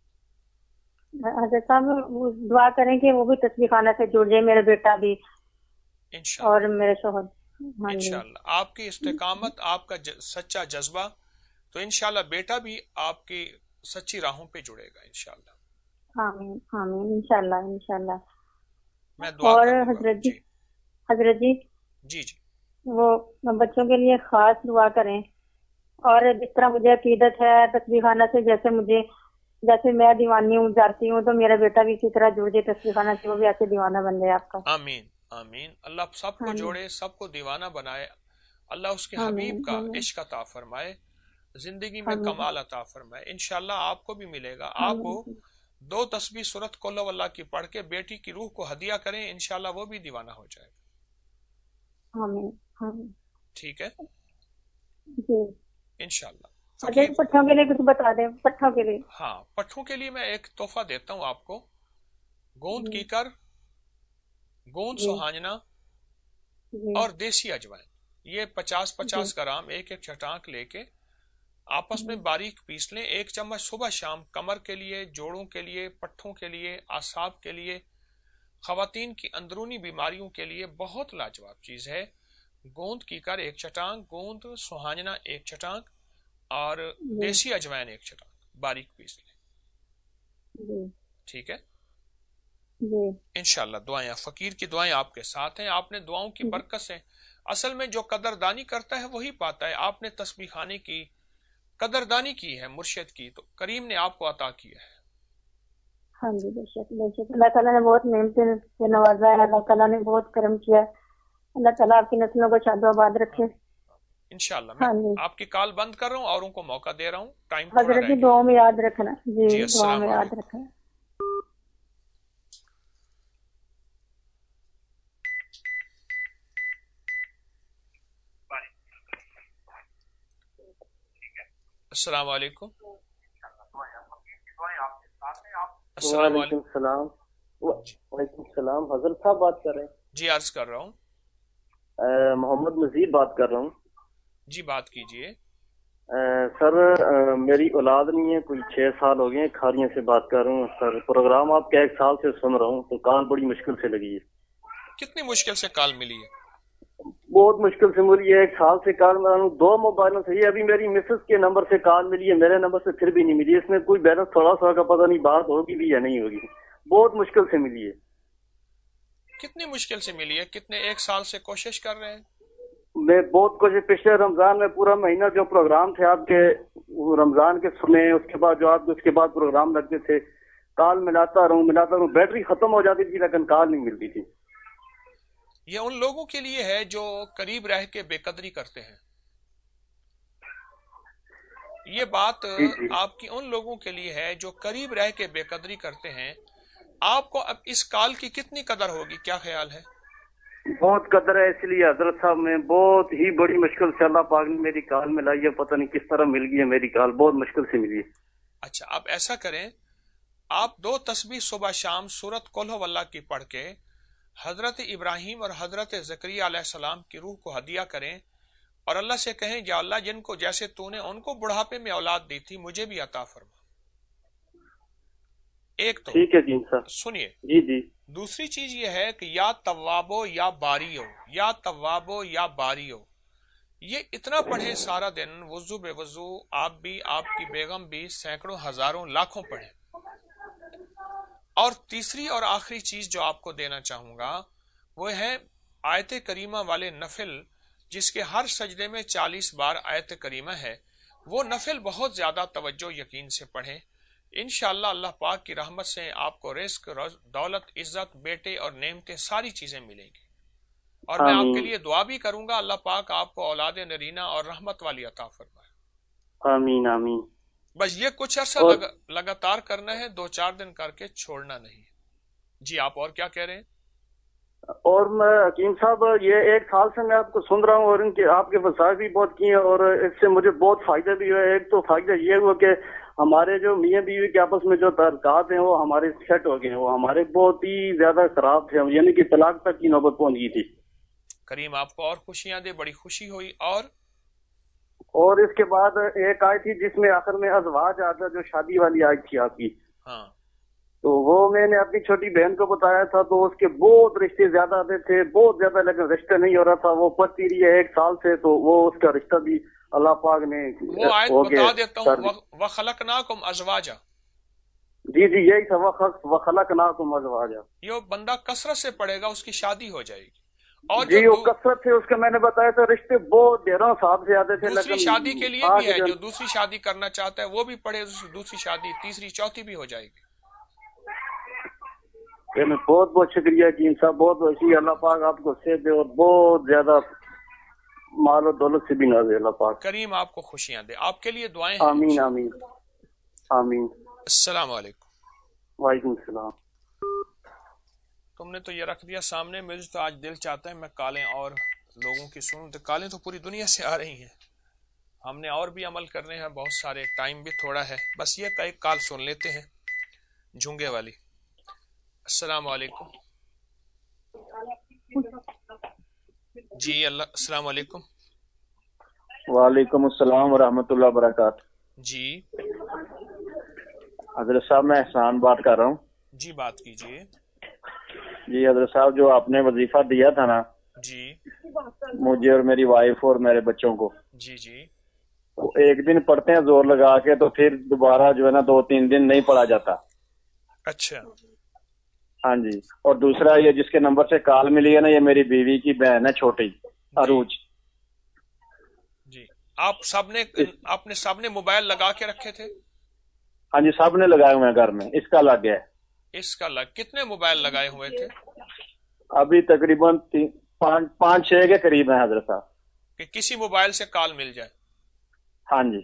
حضرت صاحب دعا کریں کہ وہ بھی تسبیح خانہ سے جڑ جائے, میرا بیٹا بھی اور میرے شوہر. انشاءاللہ آپ کی استقامت, آپ کا سچا جذبہ, تو انشاءاللہ بیٹا بھی آپ کی سچی راہوں پہ جڑے گا انشاءاللہ. آمین آمین انشاءاللہ انشاءاللہ. میں دعا اور کروں گا. حضرت جی حضرت جی جی جی وہ بچوں کے لیے خاص دعا کریں. اور جس طرح مجھے عقیدت ہے تسبیح خانہ سے, جیسے مجھے جیسے میں دیوانی ہوں جاتی ہوں تو میرا بیٹا بھی اسی طرح جڑ جائے تسبیح خانہ سے، وہ بھی ایسے دیوانہ بن جائے آپ کا. آمین آمین. اللہ سب کو جوڑے، سب کو دیوانہ بنائے. اللہ اس کے حبیب کا عشق عطا فرمائے، زندگی میں کمال عطا فرمائے. انشاءاللہ آپ کو بھی ملے گا. آپ کو دو تسبیح سورت قل ہو اللہ کی پڑھ کے بیٹی کی روح کو ہدیہ کریں، انشاءاللہ وہ بھی دیوانہ ہو جائے گا. ٹھیک ہے جی انشاءاللہ. پٹھوں کے لیے کچھ بتا دیں. پٹھوں کے لیے ہاں پٹھوں کے لیے میں ایک تحفہ دیتا ہوں آپ کو. گوند کیکر، گوند سوہانجنا اور دیسی اجوائن، یہ پچاس پچاس گرام ایک ایک چٹانک لے کے آپس میں باریک پیس لیں. ایک چمچ صبح شام کمر کے لیے، جوڑوں کے لیے، پٹھوں کے لیے، اعصاب کے لیے، خواتین کی اندرونی بیماریوں کے لیے بہت لاجواب چیز ہے. گوند کیکر ایک چٹانک، گوند سوہانجنا ایک چٹانک اور دیسی اجوائن ایک چٹانک باریک پیس لیں. ٹھیک ہے انشاءاللہ. دعائیں فقیر کی دعائیں آپ کے ساتھ ہیں. آپ نے دعاؤں کی برکت سے، اصل میں جو قدردانی کرتا ہے وہی پاتا ہے. آپ نے تسبیح خانے کی قدردانی کی ہے مرشد کی، تو کریم نے آپ کو عطا کیا ہے. ہاں جی بے شک بے شک. اللہ تعالیٰ نے بہت نعمتیں سے نوازا ہے، اللہ تعالیٰ نے بہت کرم کیا ہے. اللہ تعالیٰ آپ کی نسلوں کو شاد و آباد رکھے. انشاءاللہ. میں آپ کی کال بند کر رہا ہوں، اوروں کو موقع دے رہا ہوں. ٹائم حضرت جی دعاؤں میں یاد رکھنا. جی دعاؤں میں یاد رکھنا. السلام علیکم. وعلیکم السلام. وعلیکم السلام. حضرت صاحب بات کر رہے ہیں؟ جی عرض کر رہا ہوں. محمد مزید بات کر رہا ہوں. جی بات کیجئے. سر میری اولاد نہیں ہے، کوئی چھ سال ہو گئے ہیں، کھاریاں سے بات کر رہا ہوں. سر پروگرام آپ کا ایک سال سے سن رہا ہوں تو کال بڑی مشکل سے لگی ہے. کتنی مشکل سے کال ملی ہے؟ بہت مشکل سے ملی ہے. ایک سال سے کال ملا ہوں، دو موبائلوں سے. یہ ابھی میری مسز کے نمبر سے کال ملی ہے، میرے نمبر سے پھر بھی نہیں ملی. اس میں کوئی بیلنس تھوڑا سا کا پتہ نہیں بات ہوگی بھی یا نہیں ہوگی. بہت مشکل سے ملی ہے. کتنی مشکل سے ملی ہے؟ کتنے ایک سال سے کوشش کر رہے ہیں؟ میں بہت کوشش. پچھلے رمضان میں پورا مہینہ جو پروگرام تھے آپ کے رمضان کے سنے، اس کے بعد جو آپ اس کے بعد پروگرام لگتے تھے، کال ملاتا رہوں ملاتا رہوں بیٹری ختم ہو جاتی تھی لیکن کال نہیں ملتی تھی. یہ ان لوگوں کے لیے ہے جو قریب رہ کے بے قدری کرتے ہیں. یہ بات آپ کی ان لوگوں کے لیے ہے جو قریب رہ کے بے قدری کرتے ہیں. آپ کو اب اس کال کی کتنی قدر ہوگی، کیا خیال ہے؟ بہت قدر ہے. اس لیے حضرت صاحب میں بہت ہی بڑی مشکل سے اللہ پاک نے میری کال ملائی ہے. پتہ نہیں کس طرح مل گئی ہے میری کال، بہت مشکل سے ملی ہے. اچھا آپ ایسا کریں، آپ دو تسبیح صبح شام سورت قل ہو اللہ کی پڑھ کے حضرت ابراہیم اور حضرت زکریا علیہ السلام کی روح کو ہدیہ کریں اور اللہ سے کہیں یا اللہ جن کو جیسے تو نے ان کو بڑھاپے میں اولاد دی تھی مجھے بھی عطا فرما. ایک تو ٹھیک ہے جی سر. سنیے جی جی. دوسری چیز یہ ہے کہ یا توابو یا باری ہو، یا توابو یا باری ہو، یہ اتنا پڑھیں سارا دن، وضو بے وضو آپ بھی آپ کی بیگم بھی سینکڑوں ہزاروں لاکھوں پڑھیں. اور تیسری اور آخری چیز جو آپ کو دینا چاہوں گا وہ ہے آیت کریمہ والے نفل، جس کے ہر سجدے میں چالیس بار آیت کریمہ ہے. وہ نفل بہت زیادہ توجہ یقین سے پڑھیں. انشاءاللہ اللہ پاک کی رحمت سے آپ کو رزق، دولت، عزت، بیٹے اور نعمتیں ساری چیزیں ملیں گی. اور میں آپ کے لیے دعا بھی کروں گا اللہ پاک آپ کو اولاد نرینہ اور رحمت والی عطا فرمائے. آمین آمین. بس یہ کچھ عرصہ لگاتار کرنا ہے، دو چار دن کر کے چھوڑنا نہیں. جی آپ اور کیا کہہ رہے ہیں؟ اور میں حکیم صاحب یہ ایک سال سے میں آپ کو سن رہا ہوں اور ان کے آپ کے وسائل بھی بہت کیے ہیں اور اس سے مجھے بہت فائدہ بھی ہوا. ایک تو فائدہ یہ ہوا کہ ہمارے جو میاں بیوی کے آپس میں جو تعلقات ہیں وہ ہمارے سیٹ ہو گئے ہیں. وہ ہمارے بہت ہی زیادہ خراب تھے، یعنی کہ طلاق تک کی نوبت پہنچ گئی تھی. کریم آپ کو اور خوشیاں دے، بڑی خوشی ہوئی. اور اور اس کے بعد ایک آئی تھی جس میں آخر میں ازواج آتا جو شادی والی آئی تھی آپ کی، ہاں تو وہ میں نے اپنی چھوٹی بہن کو بتایا تھا تو اس کے بہت رشتے زیادہ آتے تھے، بہت زیادہ، لیکن رشتہ نہیں ہو رہا تھا. وہ پڑتی رہی ہے ایک سال سے تو وہ اس کا رشتہ بھی اللہ پاک نے وہ آیت بتا دیتا ہوں، وَخَلَقْنَاكُمْ أَزْوَاجًا. جی جی یہی تھا، وَخَلَقْنَاكُمْ أَزْوَاجًا. یہ بندہ کثرت سے پڑھے گا اس کی شادی ہو جائے گی. और जी वो कसरत थे उसके, मैंने बताया तो रिश्ते बहुत ढेरों साहब से आते थे। दूसरी शादी के लिए भी है, जो दूसरी शादी करना चाहता है वो भी पढ़े, दूसरी शादी तीसरी चौथी भी हो जाएगी। बहुत बहुत शुक्रिया हकीम साहब, बहुत बहुत अल्लाह पाक आपको सेहत दे और बहुत ज्यादा माल और दौलत से भी नवाजे अल्लाह पाक। करीम आपको खुशियां दे, आपके लिए दुआएं। आमीन आमीन आमीन। अस्सलाम वालेकुम। वालेकुम सलाम। तुमने तो ये रख दिया सामने, मुझे तो आज दिल चाहता है मैं कालें और लोगों की सुनूं, तो कालें तो पूरी दुनिया से आ रही हैं, हमने और भी अमल करने हैं बहुत सारे, टाइम भी थोड़ा है, बस ये कई काल सुन लेते हैं झुंगे वाली। अस्सलाम वालेकुम जी। अल्लाह अस्सलाम वालेकुम। वालेकुम अस्सलाम व रहमतुल्लाह व बरकातहू। जी हजरत साहब मैं एहसान बात कर रहा हूँ। जी बात कीजिए। जी हजरत साहब जो आपने वजीफा दिया था ना जी मुझे और मेरी वाइफ और मेरे बच्चों को, जी जी तो एक दिन पढ़ते हैं जोर लगा के, तो फिर दोबारा जो है ना दो तीन दिन नहीं पढ़ा जाता। अच्छा हाँ जी। और दूसरा ये जिसके नंबर से कॉल मिली है ना, ये मेरी बीवी की बहन है छोटी अरूज। जी आप सबने आपने सबने मोबाइल लगा के रखे थे? हाँ जी सबने लगाए हुए हैं घर में, इसका लग गया है। इसका लग कितने मोबाइल लगाए हुए थे? अभी तकरीबन पाँच पाँच छह के करीब है हजरत साहब, कि किसी मोबाइल से कॉल मिल जाए। हाँ जी।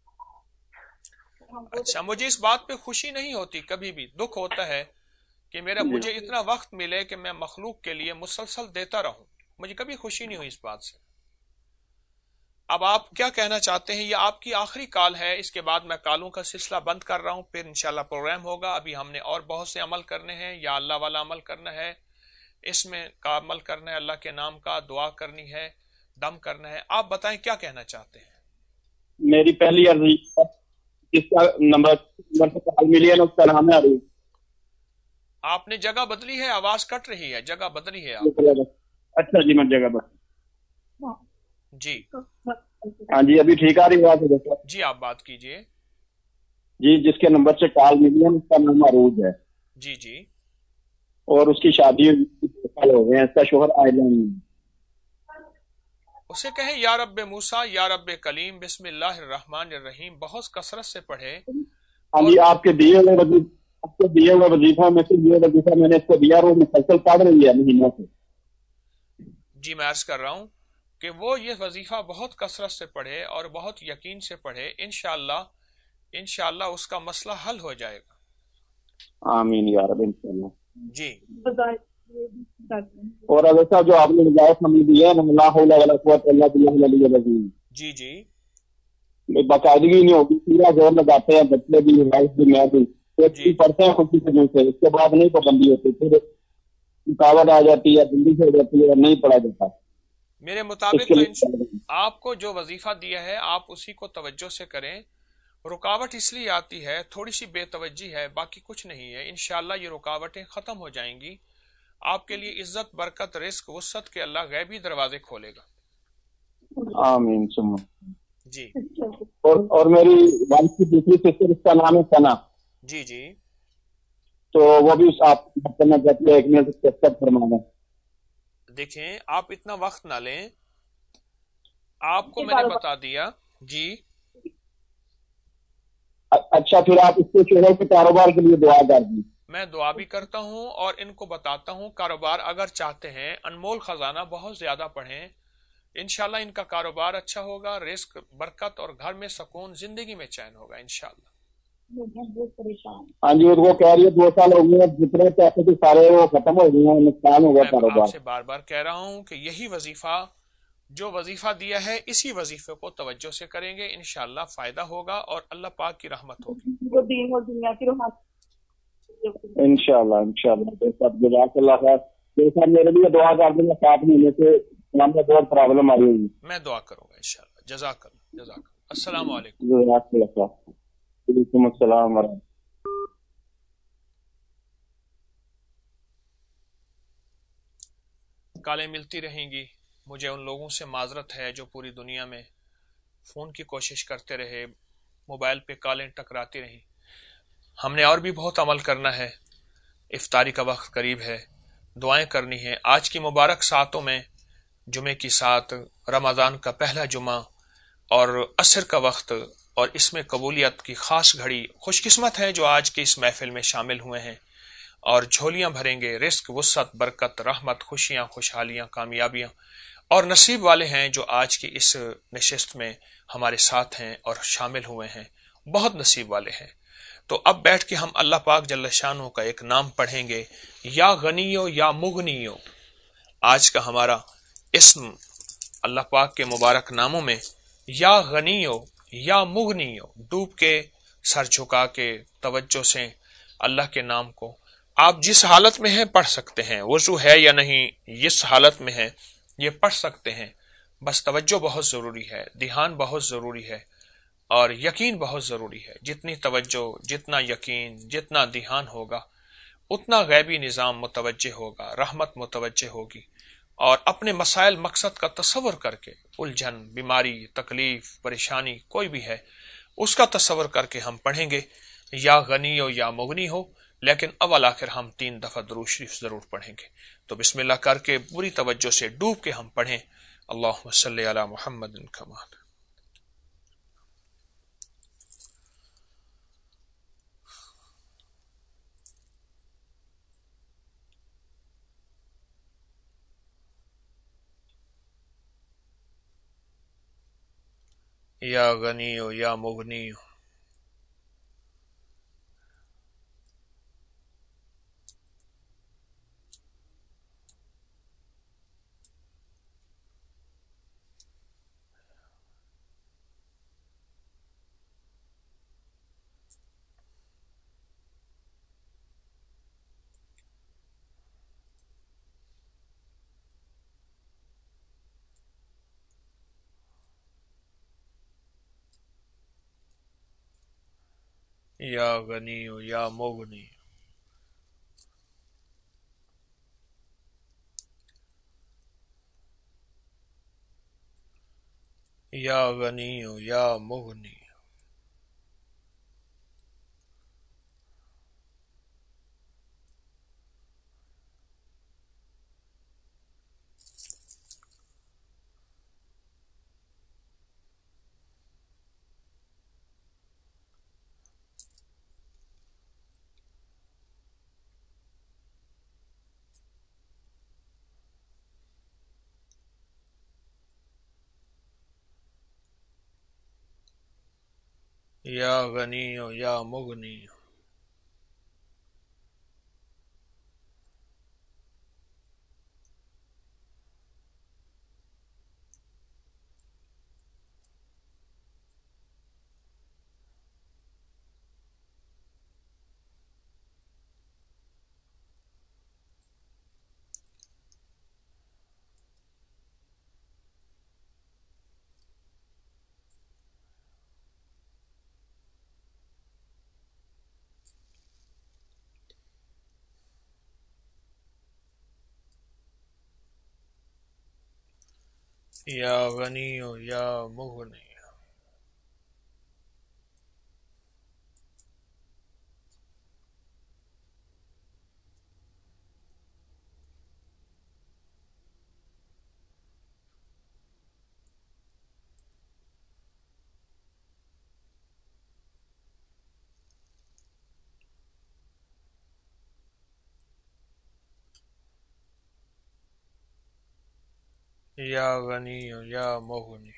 अच्छा मुझे इस बात पे खुशी नहीं होती, कभी भी दुख होता है कि मेरा मुझे इतना वक्त मिले कि मैं मखलूक के लिए मुसलसल देता रहूं, मुझे कभी खुशी नहीं हुई इस बात से। अब आप क्या कहना चाहते हैं? ये आपकी आखिरी कॉल है, इसके बाद मैं कॉलों का सिलसिला बंद कर रहा हूं, फिर इंशाल्लाह प्रोग्राम होगा। अभी हमने और बहुत से अमल करने हैं, या अल्लाह वाला अमल करना है, इसमें का अमल करना है, अल्लाह के नाम का दुआ करनी है, दम करना है। आप बताएं क्या कहना चाहते हैं? मेरी पहली अर्जी इसका नंबर नंबर से कॉल मिली है ना, उसका नाम है अरूज। आपने जगह बदली है, आवाज कट रही है, जगह बदली है आप। अच्छा जी मैं जगह बदली जी। हाँ जी अभी ठीक आ रही है जी, आप बात कीजिए। जी जिसके नंबर से कॉल मिली है उसका नाम अरूज है। जी जी। और उसकी शादी हो गए हैं, इसका शोहर आयरलैंड में। उसे कहें या रब्बे मूसा या रब्बे कलीम बिस्मिल्लाहिर्रहमानिर्रहीम बहुत कसरत से पढ़े। हाँ जी आपके दिए हुए आपके दिए हुए वजीफा में से ये वजीफा मैंने इसको दिया, वो मुसलसल पढ़ रही है महीनों से। जी मैं अर्ज कर रहा हूँ कि वो ये वजीफा बहुत कसरत से पढ़े और बहुत यकीन से पढ़े, इंशाअल्लाह इंशाअल्लाह उसका मसला हल हो जाएगा। आमीन या रब इंशाअल्लाह। जी। और अगर साहब जो आपने हिदायत हमें दी है ना, ला हौला वला कुव्वता इल्ला बिल्लाहिल अलिय्यिल अज़ीम, जी जी बाकायदगी नहीं होगी, पूरा जोर लगाते हैं बच्चे भी, वाइफ भी, मैं भी, तो पढ़ते हैं खुशी से से, इसके बाद नहीं पाबंदी होती, फिर रुकावट आ जाती है, जल्दी से हो जाती है, नहीं पढ़ा जाता। मेरे मुताबिक तो आपको जो वजीफा दिया है आप उसी को तवज्जो से करें। रुकावट इसलिए आती है, थोड़ी सी बेतवज्जी है, बाकी कुछ नहीं है। इंशाअल्लाह ये रुकावटें खत्म हो जाएंगी, आपके लिए इज्जत, बरकत, रिस्क, वुसअत के अल्लाह गैबी दरवाजे खोलेगा। आमीन सुम्मा जी। और और मेरी वाइफ की दूसरी सिस्टर, इसका नाम है सना। जी जी। तो वो भी आप एक मिनट फरमाना। देखें आप इतना वक्त ना लें, आपको मैंने बता दिया। जी अच्छा फिर आप इसके शोहर के कारोबार के लिए दुआ कर दी। मैं दुआ भी करता हूं और इनको बताता हूं कारोबार अगर चाहते हैं, अनमोल खजाना बहुत ज्यादा पढ़ें, इंशाल्लाह इनका कारोबार अच्छा होगा, रिस्क, बरकत और घर में सुकून, जिंदगी में चैन होगा इंशाल्लाह। हाँ जी वो कह रही है दो साल हो गए, जितने पैसे थे सारे वो खत्म हो गए, नुकसान हो गया कारोबार। आपसे बार बार कह रहा हूँ कि यही वजीफा जो वजीफा दिया है, इसी वजीफे को तवज्जो से करेंगे, इंशाल्लाह फायदा होगा और अल्लाह पाक की रहमत होगी इंशाल्लाह इंशाल्लाह। मेरे लिए दुआ कर देंगे, सात महीने से हमें बहुत प्रॉब्लम आई हुई, मैं दुआ करूंगा इंशाल्लाह। जज़ाकल्लाह जज़ाकल्लाह। अस्सलाम वालेकुम। वालेकुम अस्सलाम। कालें मिलती रहेंगी, मुझे उन लोगों से माजरत है जो पूरी दुनिया में फ़ोन की कोशिश करते रहे, मोबाइल पे कॉलें टकराती रहीं। हमने और भी बहुत अमल करना है, इफ्तारी का वक्त करीब है, دعائیں کرنی ہیں. آج کی مبارک ساعتوں میں جمعے کی سات، رمضان کا پہلا جمعہ اور عصر کا وقت اور اس میں قبولیت کی خاص گھڑی، خوش قسمت ہیں جو آج کی اس محفل میں شامل ہوئے ہیں اور جھولیاں بھریں گے، رزق، وسعت، برکت، رحمت، خوشیاں، خوشحالیاں، کامیابیاں، اور نصیب والے ہیں جو آج کی اس نشست میں ہمارے ساتھ ہیں اور شامل ہوئے ہیں، بہت نصیب والے ہیں. تو اب بیٹھ کے ہم اللہ پاک جل شانہ کا ایک نام پڑھیں گے، یا غنیو یا مغنیو. آج کا ہمارا اسم اللہ پاک کے مبارک ناموں میں یا غنیو یا مغنیو، ڈوب کے سر جھکا کے توجہ سے اللہ کے نام کو آپ جس حالت میں ہیں پڑھ سکتے ہیں. وضو ہے یا نہیں، جس حالت میں ہے یہ پڑھ سکتے ہیں. بس توجہ بہت ضروری ہے، دھیان بہت ضروری ہے اور یقین بہت ضروری ہے. جتنی توجہ، جتنا یقین، جتنا دھیان ہوگا اتنا غیبی نظام متوجہ ہوگا، رحمت متوجہ ہوگی، اور اپنے مسائل مقصد کا تصور کر کے، الجھن، بیماری، تکلیف، پریشانی کوئی بھی ہے اس کا تصور کر کے ہم پڑھیں گے یا غنی ہو یا مغنی ہو. لیکن اول آخر ہم تین دفعہ درود شریف ضرور پڑھیں گے. تو بسم اللہ کر کے پوری توجہ سے ڈوب کے ہم پڑھیں. اللہم صلی علی محمد کما یا غنی ہو یا مغنی ہو. یا غنی ہو یا مغنی. یا غنی ہو یا مغنی. یا غنی ہو یا مغنی. یا غنی ہو یا مغنی. یا غنی ہو یا مغنی.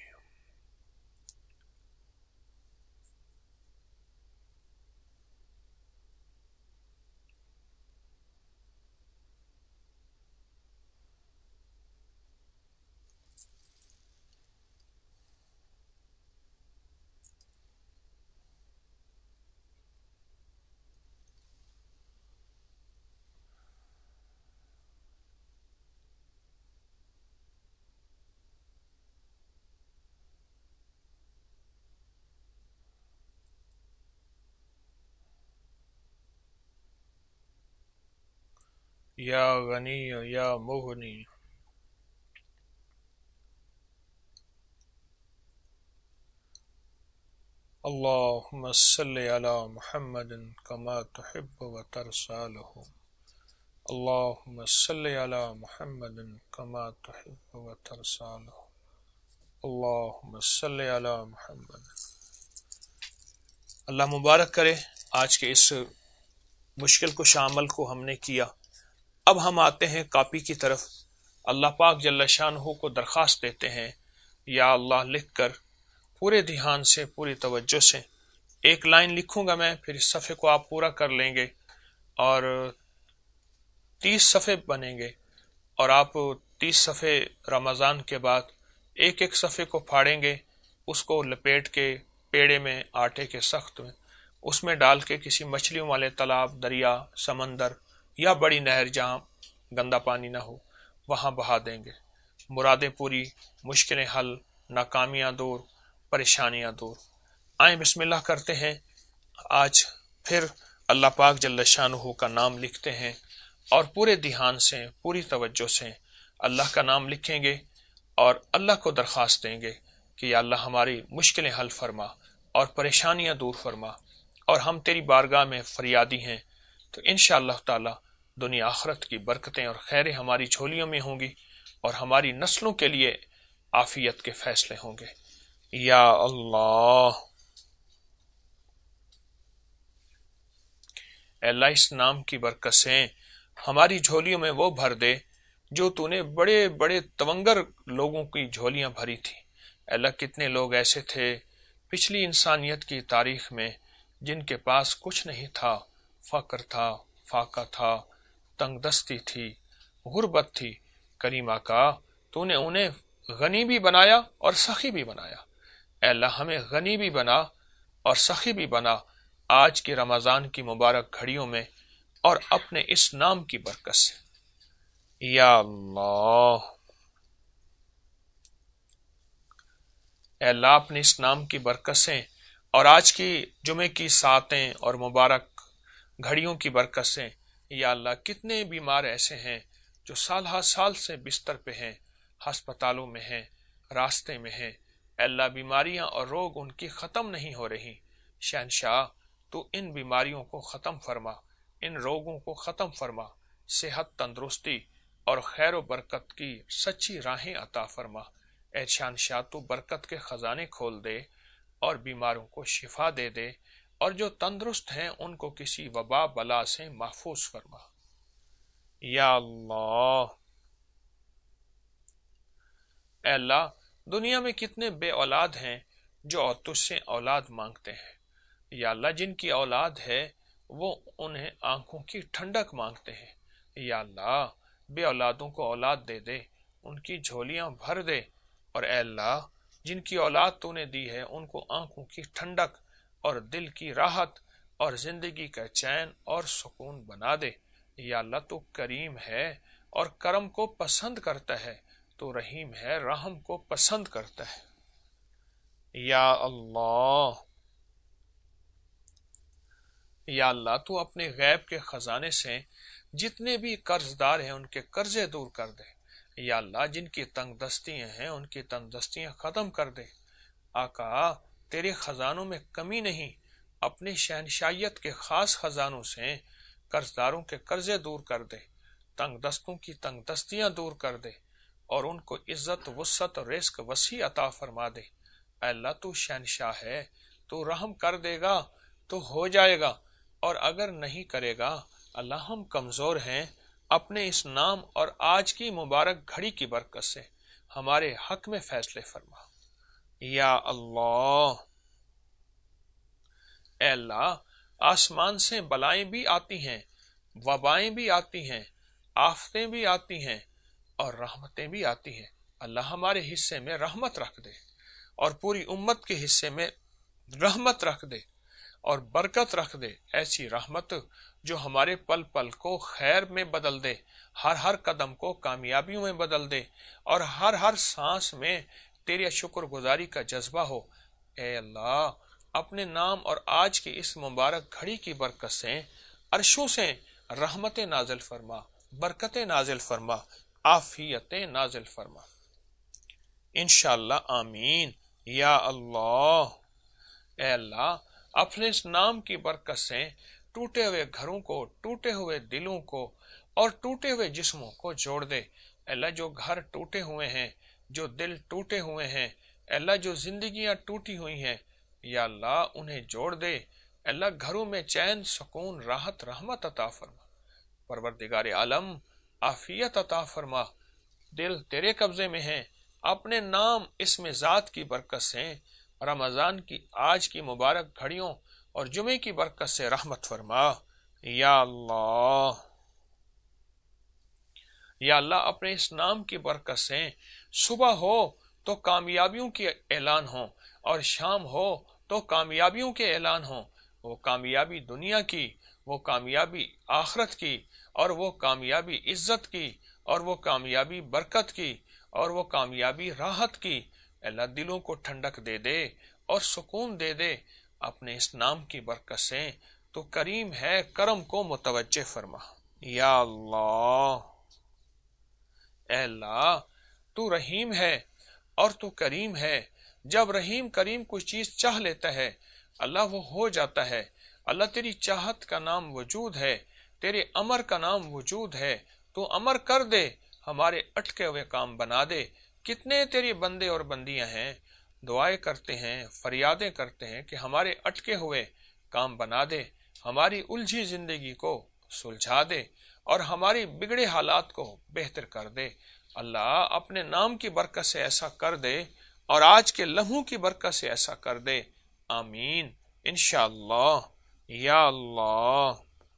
یا غنی ہو یا مغنی. اللہم صلی علی محمد کما تحب و ترضی له. अल्लाहुम्मा सल्लि अला मुहम्मद कमा तुहिब्बु व तरसालु अल्लाहुम्मा सल्लि अला मुहम्मद। अल्लाह मुबारक करे आज के इस मुश्किल कुशा अमल को हमने किया। अब हम आते हैं कॉपी की तरफ। अल्लाह पाक जल्ल शानहू को दरख्वास्त देते हैं, या अल्लाह लिख कर पूरे ध्यान से पूरी तवज्जो से एक लाइन लिखूंगा मैं, फिर इस सफ़े को आप पूरा कर लेंगे और तीस सफ़े बनेंगे और आप तीस सफ़े रमज़ान के बाद एक एक सफ़े को फाड़ेंगे, उसको लपेट के पेड़े में आटे के सख्त में उसमें डाल के किसी मछलियों वाले तालाब, दरिया, समंदर या बड़ी नहर जहाँ गंदा पानी ना हो वहाँ बहा देंगे। मुरादें पूरी, मुश्किलें हल, नाकामियाँ दूर, परेशानियाँ दूर। आए बिस्मिल्लाह करते हैं। आज फिर अल्लाह पाक जल्ल शानुहु का नाम लिखते हैं और पूरे ध्यान से पूरी तवज्जो से अल्लाह का नाम लिखेंगे और अल्लाह को दरख्वास्त देंगे कि या अल्लाह हमारी मुश्किलें हल फरमा और परेशानियां दूर फरमा, और हम तेरी बारगाह में फरियादी हैं तो इंशाअल्लाह ताला दुनिया आखिरत की बरकतें और खैरें हमारी झोलियों में होंगी और हमारी नस्लों के लिए आफियत के फैसले होंगे। या अल्लाह, अल्लाह इस नाम की बरकत से हमारी झोलियों में वो भर दे जो तूने बड़े बड़े तवंगर लोगों की झोलियां भरी थी। अल्लाह कितने लोग ऐसे थे पिछली इंसानियत की तारीख में जिनके पास कुछ नहीं था, फक्र था, फाका था, तंगदस्ती थी, गुर्बत थी। करीमा का तूने उन्हें गनी भी बनाया और सखी भी बनाया। अल्लाह हमें गनी भी बना और सखी भी बना आज की रमज़ान की मुबारक घड़ियों में और अपने इस नाम की बरकत से। या अल्लाह, अल्लाह अपने इस नाम की बरकत से और आज की जुमे की सातें और मुबारक घड़ियों की बरकत से, या अल्लाह कितने बीमार ऐसे हैं जो साल हर साल से बिस्तर पे हैं, हस्पतालों में हैं, रास्ते में हैं। अल्लाह बीमारियां और रोग उनकी ख़त्म नहीं हो रही। शहनशाह तो इन बीमारियों को ख़त्म फरमा, इन रोगों को ख़त्म फरमा, सेहत, तंदुरुस्ती और खैर व बरकत की सच्ची राहें अता फरमा। ऐ शहनशाह तू बरकत के ख़जाने खोल दे और बीमारों को शिफा दे दे, और जो तंदुरुस्त हैं उनको किसी वबा बला से महफूज फरमा। या अल्लाह, अल्लाह दुनिया में कितने बे औलाद हैं जो तुझसे औलाद मांगते हैं। या अल्लाह जिनकी औलाद है वो उन्हें आंखों की ठंडक मांगते हैं। या अल्लाह बे औलादों को औलाद दे दे, उनकी झोलियां भर दे, और अल्लाह जिनकी औलाद तूने दी है उनको आंखों की ठंडक और दिल की राहत और जिंदगी का चैन और सुकून बना दे। या अल्लाह तू करीम है और करम को पसंद करता है, तो रहीम है, रहम को पसंद करता है। या अल्लाह, या अल्लाह तू अपने गैब के खजाने से जितने भी कर्जदार हैं उनके कर्जे दूर कर दे। या अल्लाह जिनकी तंगदस्तियां हैं उनकी तंगदस्तियां खत्म कर दे। आका तेरे खजानों में कमी नहीं, अपनी शहनशाहियत के खास खजानों से कर्जदारों के कर्जे दूर कर दे, तंगदस्तों की तंगदस्तियां दूर कर दे और उनको इज्जत, वुस्सत और रिस्क वसी अता फरमा दे। अल्लाह तू शहनशाह है, तू रहम कर देगा तो हो जाएगा, और अगर नहीं करेगा अल्लाह हम कमजोर हैं। अपने इस नाम और आज की मुबारक घड़ी की बरकत से हमारे हक में फैसले फरमा। या अल्लाह, अल्लाह आसमान से बलाएं भी आती हैं, वबाएं भी आती हैं, आफतें भी आती हैं और रहमतें भी आती हैं। अल्लाह हमारे हिस्से में रहमत रख दे और पूरी उम्मत के हिस्से में रहमत रख दे और बरकत रख दे। ऐसी रहमत जो हमारे पल पल को खैर में बदल दे, हर हर कदम को कामयाबियों में बदल दे और हर हर सांस में तेरी शुक्रगुजारी का जज्बा हो। ए अल्लाह अपने नाम और आज की इस मुबारक घड़ी की बरकत से अर्शों से रहमतें नाजिल फरमा, बरकतें नाजिल फरमा, आफियतें नाजिल फरमा। इंशाअल्लाह आमीन। या अल्लाह, ए अल्लाह अपने इस नाम की बरकत से टूटे हुए घरों को, टूटे हुए दिलों को اور ٹوٹے ہوئے جسموں کو جوڑ دے۔ اللہ جو گھر ٹوٹے ہوئے ہیں، جو دل ٹوٹے ہوئے ہیں، اللہ جو زندگیاں ٹوٹی ہوئی ہیں، یا اللہ انہیں جوڑ دے۔ اللہ گھروں میں چین، سکون، راحت، رحمت عطا فرما۔ پروردگار عالم عافیت عطا فرما۔ دل تیرے قبضے میں ہیں، اپنے نام اسم ذات کی برکت سے رمضان کی آج کی مبارک گھڑیوں اور جمعے کی برکت سے رحمت فرما۔ یا اللہ یا اللہ اپنے اس نام کی برکت سے صبح ہو تو کامیابیوں کے اعلان ہوں اور شام ہو تو کامیابیوں کے اعلان ہوں، وہ کامیابی دنیا کی، وہ کامیابی آخرت کی، اور وہ کامیابی عزت کی، اور وہ کامیابی برکت کی، اور وہ کامیابی راحت کی۔ اللہ دلوں کو ٹھنڈک دے دے اور سکون دے دے اپنے اس نام کی برکت سے۔ تو کریم ہے، کرم کو متوجہ فرما۔ یا اللہ اے اللہ تو رحیم ہے اور تو کریم ہے۔ جب رحیم کریم کوئی چیز چاہ لیتا ہے اللہ وہ ہو جاتا ہے۔ اللہ تیری چاہت کا نام وجود ہے، تیرے امر کا نام وجود ہے۔ تو امر کر دے، ہمارے اٹکے ہوئے کام بنا دے۔ کتنے تیری بندے اور بندیاں ہیں دعائیں کرتے ہیں، فریادیں کرتے ہیں کہ ہمارے اٹکے ہوئے کام بنا دے، ہماری الجھی زندگی کو سلجھا دے اور ہماری بگڑے حالات کو بہتر کر دے۔ اللہ اپنے نام کی برکت سے ایسا کر دے اور آج کے لمحوں کی برکت سے ایسا کر دے۔ آمین انشاءاللہ یا اللہ۔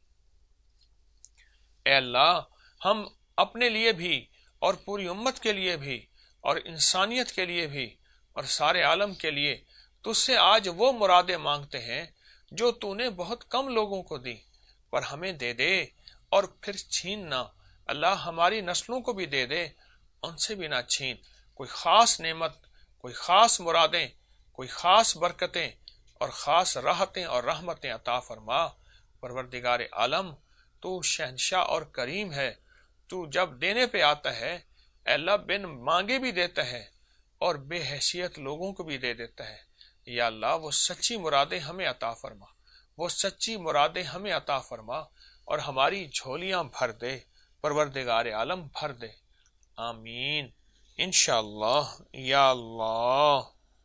اے اللہ ہم اپنے لیے بھی اور پوری امت کے لیے بھی اور انسانیت کے لیے بھی اور سارے عالم کے لیے تجھ سے آج وہ مرادیں مانگتے ہیں جو تو نے بہت کم لوگوں کو دی، پر ہمیں دے دے اور پھر چھین نہ۔ اللہ ہماری نسلوں کو بھی دے دے، ان سے بھی نہ چھین۔ کوئی خاص نعمت، کوئی خاص مرادیں، کوئی خاص برکتیں اور خاص راحتیں اور رحمتیں عطا فرما۔ پروردگار عالم تو شہنشاہ اور کریم ہے، تو جب دینے پہ آتا ہے اے اللہ بن مانگے بھی دیتا ہے اور بے حیثیت لوگوں کو بھی دے دیتا ہے۔ یا اللہ وہ سچی مرادیں ہمیں عطا فرما، وہ سچی مرادیں ہمیں عطا فرما اور ہماری جھولیاں بھر دے۔ پروردگار عالم بھر دے۔ آمین انشاءاللہ یا اللہ۔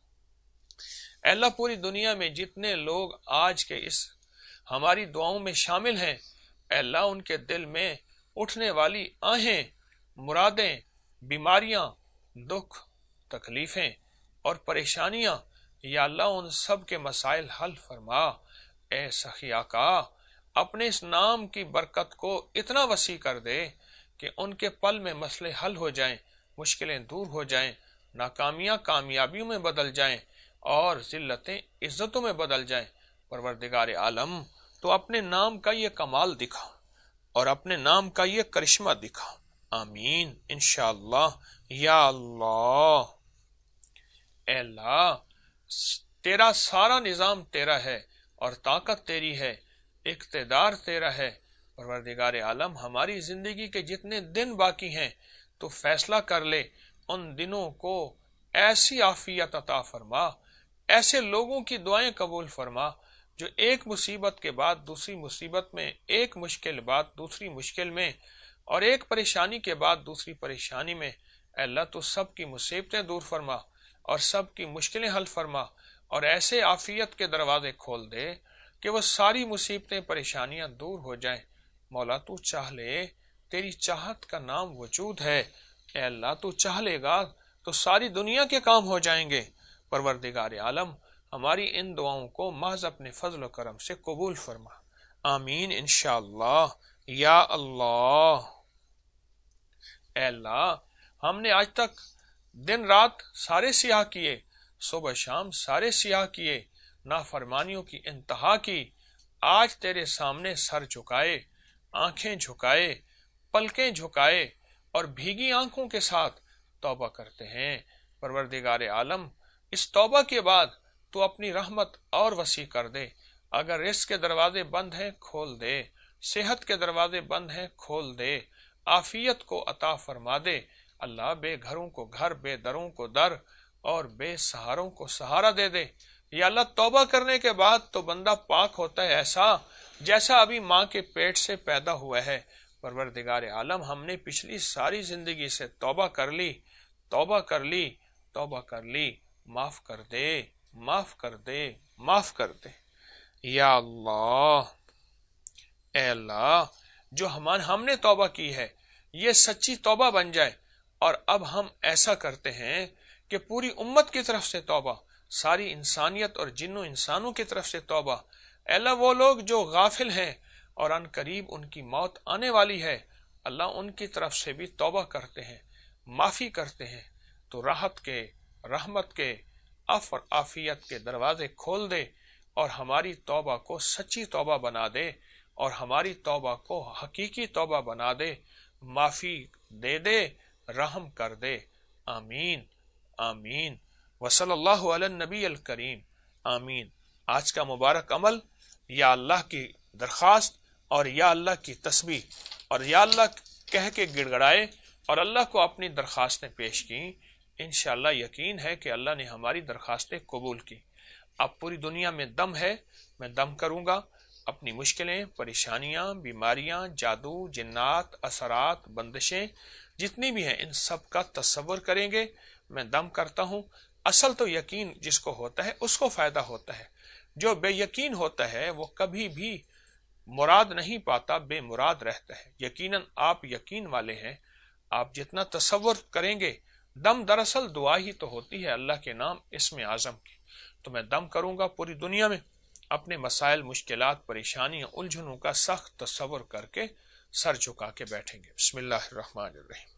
اے اللہ پوری دنیا میں جتنے لوگ آج کے اس ہماری دعاؤں میں شامل ہیں اے اللہ ان کے دل میں اٹھنے والی آہیں، مرادیں، بیماریاں، دکھ، تکلیفیں اور پریشانیاں یا اللہ ان سب کے مسائل حل فرما۔ اے سخی آقا اپنے اس نام کی برکت کو اتنا وسیع کر دے کہ ان کے پل میں مسئلے حل ہو جائیں، مشکلیں دور ہو جائیں، ناکامیاں کامیابیوں میں بدل جائیں اور ذلتیں عزتوں میں بدل جائیں۔ پروردگار عالم تو اپنے نام کا یہ کمال دکھا اور اپنے نام کا یہ کرشمہ دکھا۔ آمین انشاءاللہ یا اللہ۔ اے اللہ تیرا سارا نظام تیرا ہے اور طاقت تیری ہے، اقتدار تیرا ہے۔ پروردگار عالم ہماری زندگی کے جتنے دن باقی ہیں تو فیصلہ کر لے، ان دنوں کو ایسی عافیت عطا فرما، ایسے لوگوں کی دعائیں قبول فرما جو ایک مصیبت کے بعد دوسری مصیبت میں، ایک مشکل بعد دوسری مشکل میں اور ایک پریشانی کے بعد دوسری پریشانی میں اے اللہ تو سب کی مصیبتیں دور فرما اور سب کی مشکلیں حل فرما اور ایسے عافیت کے دروازے کھول دے کہ وہ ساری مصیبتیں پریشانیاں دور ہو جائیں۔ مولا تو چاہ لے، تیری چاہت کا نام وجود ہے۔ اے اللہ تو چاہ لے گا تو ساری دنیا کے کام ہو جائیں گے۔ پروردگار عالم ہماری ان دعاؤں کو محض اپنے فضل و کرم سے قبول فرما۔ آمین انشاءاللہ یا اللہ۔ اے اللہ ہم نے آج تک دن رات سارے سیاہ کیے، صبح شام سارے سیاہ کیے، نافرمانیوں کی انتہا کی۔ آج تیرے سامنے سر جھکائے، آنکھیں جھکائے، پلکیں جھکائے اور بھیگی آنکھوں کے ساتھ توبہ کرتے ہیں۔ پروردگار عالم اس توبہ کے بعد تو اپنی رحمت اور وسیع کر دے۔ اگر رزق کے دروازے بند ہیں کھول دے، صحت کے دروازے بند ہیں کھول دے، عافیت کو عطا فرما دے۔ اللہ بے گھروں کو گھر، بے دروں کو در اور بے سہاروں کو سہارا دے دے۔ یا اللہ توبہ کرنے کے بعد تو بندہ پاک ہوتا ہے ایسا جیسا ابھی ماں کے پیٹ سے پیدا ہوا ہے۔ परवरदिगार आलम हم ने पिछली सारी जिंदगी से तौबा कर ली, तौबा कर ली, तौबा कर ली, माफ कर दे, माफ कर दे, माफ कर दे। या अल्लाह, ए अल्लाह, जो हम हमने तौबा की है ये सच्ची तौबा बन जाए, और अब हम ऐसा करते हैं कि पूरी उम्मत की तरफ से तौबा, सारी इंसानियत और जिन्नों इंसानों की तरफ से तौबा। अल्लाह वो लोग जो गाफिल हैं और अन करीब उनकी मौत आने वाली है, अल्लाह उनकी तरफ से भी तौबा करते हैं, माफी करते हैं। तो राहत के, रहमत के, अफ और आफियत के दरवाजे खोल दे और हमारी तौबा को सच्ची तौबा बना दे, और हमारी तौबा को हकीकी तौबा बना दे, माफी दे दे, रहम कर दे। आमीन आमीन। वसल्लल्लाहु अला नबी अल करीम। आमीन। आज का मुबारक अमल, या अल्लाह की दरख्वास्त और या अल्लाह की तस्बीह और या अल्लाह कह के गिड़गड़ाए और अल्लाह को अपनी दरख्वास्तें पेश की। इंशाअल्लाह यकीन है कि अल्लाह ने हमारी दरख्वास्तें कबूल की। अब पूरी दुनिया में दम है, मैं दम करूंगा। अपनी मुश्किलें, परेशानियां, बीमारियां, जादू, जिन्नात, असरात, बंदिशें जितनी भी हैं, इन सब का तस्वुर करेंगे। मैं दम करता हूं। असल तो यकीन जिसको होता है उसको फायदा होता है, जो बेयकीन होता है वो कभी भी मुराद नहीं पाता, बेमुराद रहता है। यकीनन आप यकीन वाले हैं, आप जितना तस्वुर करेंगे, दम दरअसल दुआ ही तो होती है अल्लाह के नाम इसमें आजम की। तो मैं दम करूंगा, पूरी दुनिया में अपने मसाइल, मुश्किलात, परेशानियां, उलझनों का सख्त तस्वुर करके सर झुका के बैठेंगे। बिस्मिल्लाहिर्रहमानिर्रहीम।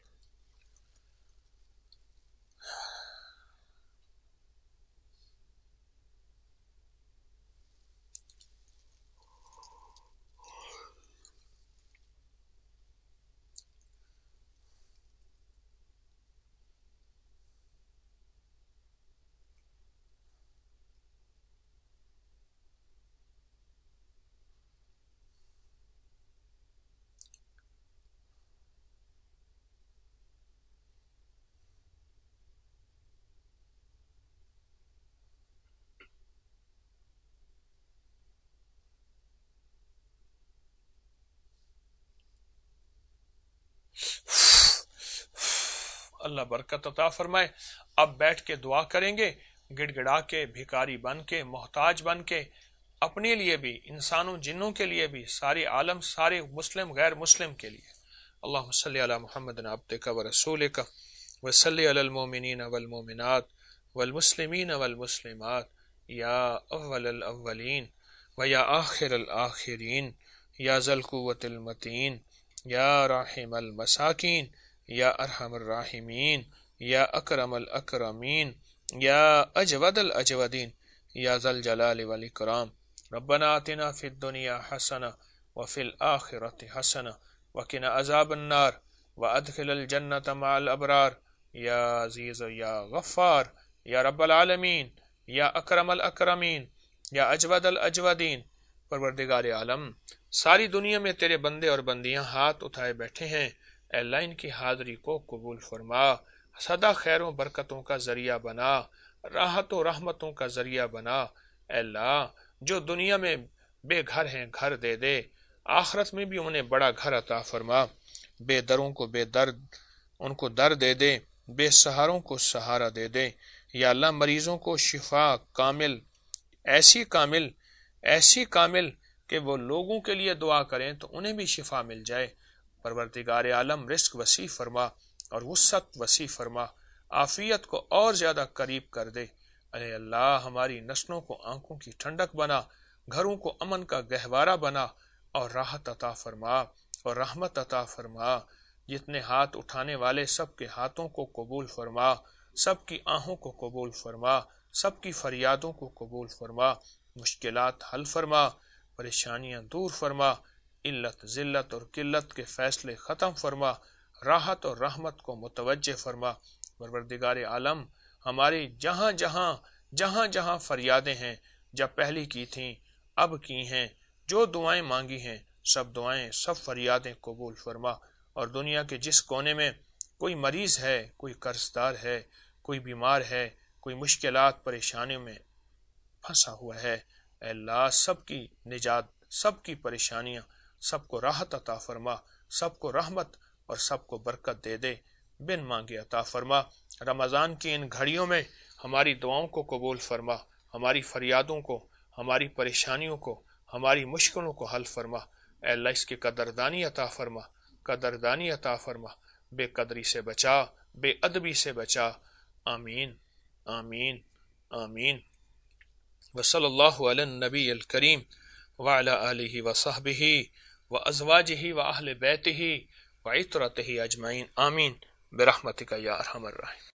अल्लाह बरकत अता फरमाए। अब बैठ के दुआ करेंगे, गिड़गिड़ा के, भिखारी बन के, मोहताज बन के, अपने लिए भी, इंसानों जिन्नों के लिए भी, सारे आलम, सारे मुस्लिम गैर मुस्लिम के लिए। अल्लाहुम्मा सल्ली अला मुहम्मदिन अब्दिका व रसूलिका व सल्ली अलल मोमिनीन वल मोमिनात वल मुस्लिमीन वल मुस्लिमात या अव्वलल अव्वलीन व या आखिरल आखिरीन या ज़ल कुव्वतिल मतीन या राहिमल मसाकीन या अरहमर राहिमीन या अकरमल अकरमीन या अजवदल अजवदीन या ज़ल जलाल वल इकराम। रब्बना आतिना फिद दुनिया हसना व फिल आखिरति हसना व किना अज़ाबन नार व अदखिलल जन्नत मअल अबरार या अज़ीज़ या गफ्फार या रब्बल आलमीन या अकरमल अकरमीन या अजवदल अजवदीन। परवरदिगार आलम, सारी दुनिया में तेरे बंदे और बंदियां हाथ उठाए बैठे हैं। अल्लाह इनकी हाज़री को कबूल फरमा, सदा खैरों बरकतों का जरिया बना, राहतों रहमतों का जरिया बना। अल्लाह, जो दुनिया में बेघर हैं घर दे दे, आखिरत में भी उन्हें बड़ा घर अता फरमा। बेदरों को बेदर्द उनको दर दे दे, बेसहारों को सहारा दे दे। या अल्लाह, मरीजों को शिफा कामिल, ऐसी कामिल ऐसी कामिल कि वो लोगों के लिए दुआ करें तो उन्हें भी शिफा मिल जाए। परवरदिगार आलम, रिस्क वसी फरमा और वुसअत वसी फरमा, आफियत को और ज्यादा करीब कर दे। अरे अल्लाह, हमारी नस्लों को आंखों की ठंडक बना, घरों को अमन का गहवारा बना और राहत अता फरमा और रहमत अता फरमा। जितने हाथ उठाने वाले सबके हाथों को कबूल फरमा, सबकी आहों को कबूल फरमा, सबकी फरियादों को कबूल फरमा, मुश्किलात हल फरमा, परेशानियां दूर फरमा, इल्लत जिल्लत और किल्लत के फैसले ख़त्म फरमा, राहत और रहमत को मुतवज्जे फरमा। परवरदिगार आलम, हमारी जहाँ जहाँ जहाँ जहाँ फरियादें हैं, जब पहली की थीं अब की हैं, जो दुआएं मांगी हैं, सब दुआएं सब फरियादें कबूल फरमा। और दुनिया के जिस कोने में कोई मरीज है, कोई कर्जदार है, कोई बीमार है, कोई मुश्किलात परेशानियों में फंसा हुआ है, अल्लाह सबकी निजात, सबकी परेशानियां, सबको राहत अता फरमा, سب کو رحمت اور سب کو برکت دے دے، بن مانگے عطا فرما۔ رمضان کی ان گھڑیوں میں ہماری دعاؤں کو قبول فرما، ہماری فریادوں کو، ہماری پریشانیوں کو، ہماری مشکلوں کو حل فرما۔ اے اللہ اس کی قدردانی عطا فرما، قدردانی عطا فرما، بے قدری سے بچا، بے ادبی سے بچا۔ آمین آمین آمین۔ وصلی اللہ علی النبی الکریم وعلی آلہ وصحبہ وازواجہ واہل بیتہ وعترتہ اجمعین، آمین برحمتک یا ارحم الراحمین۔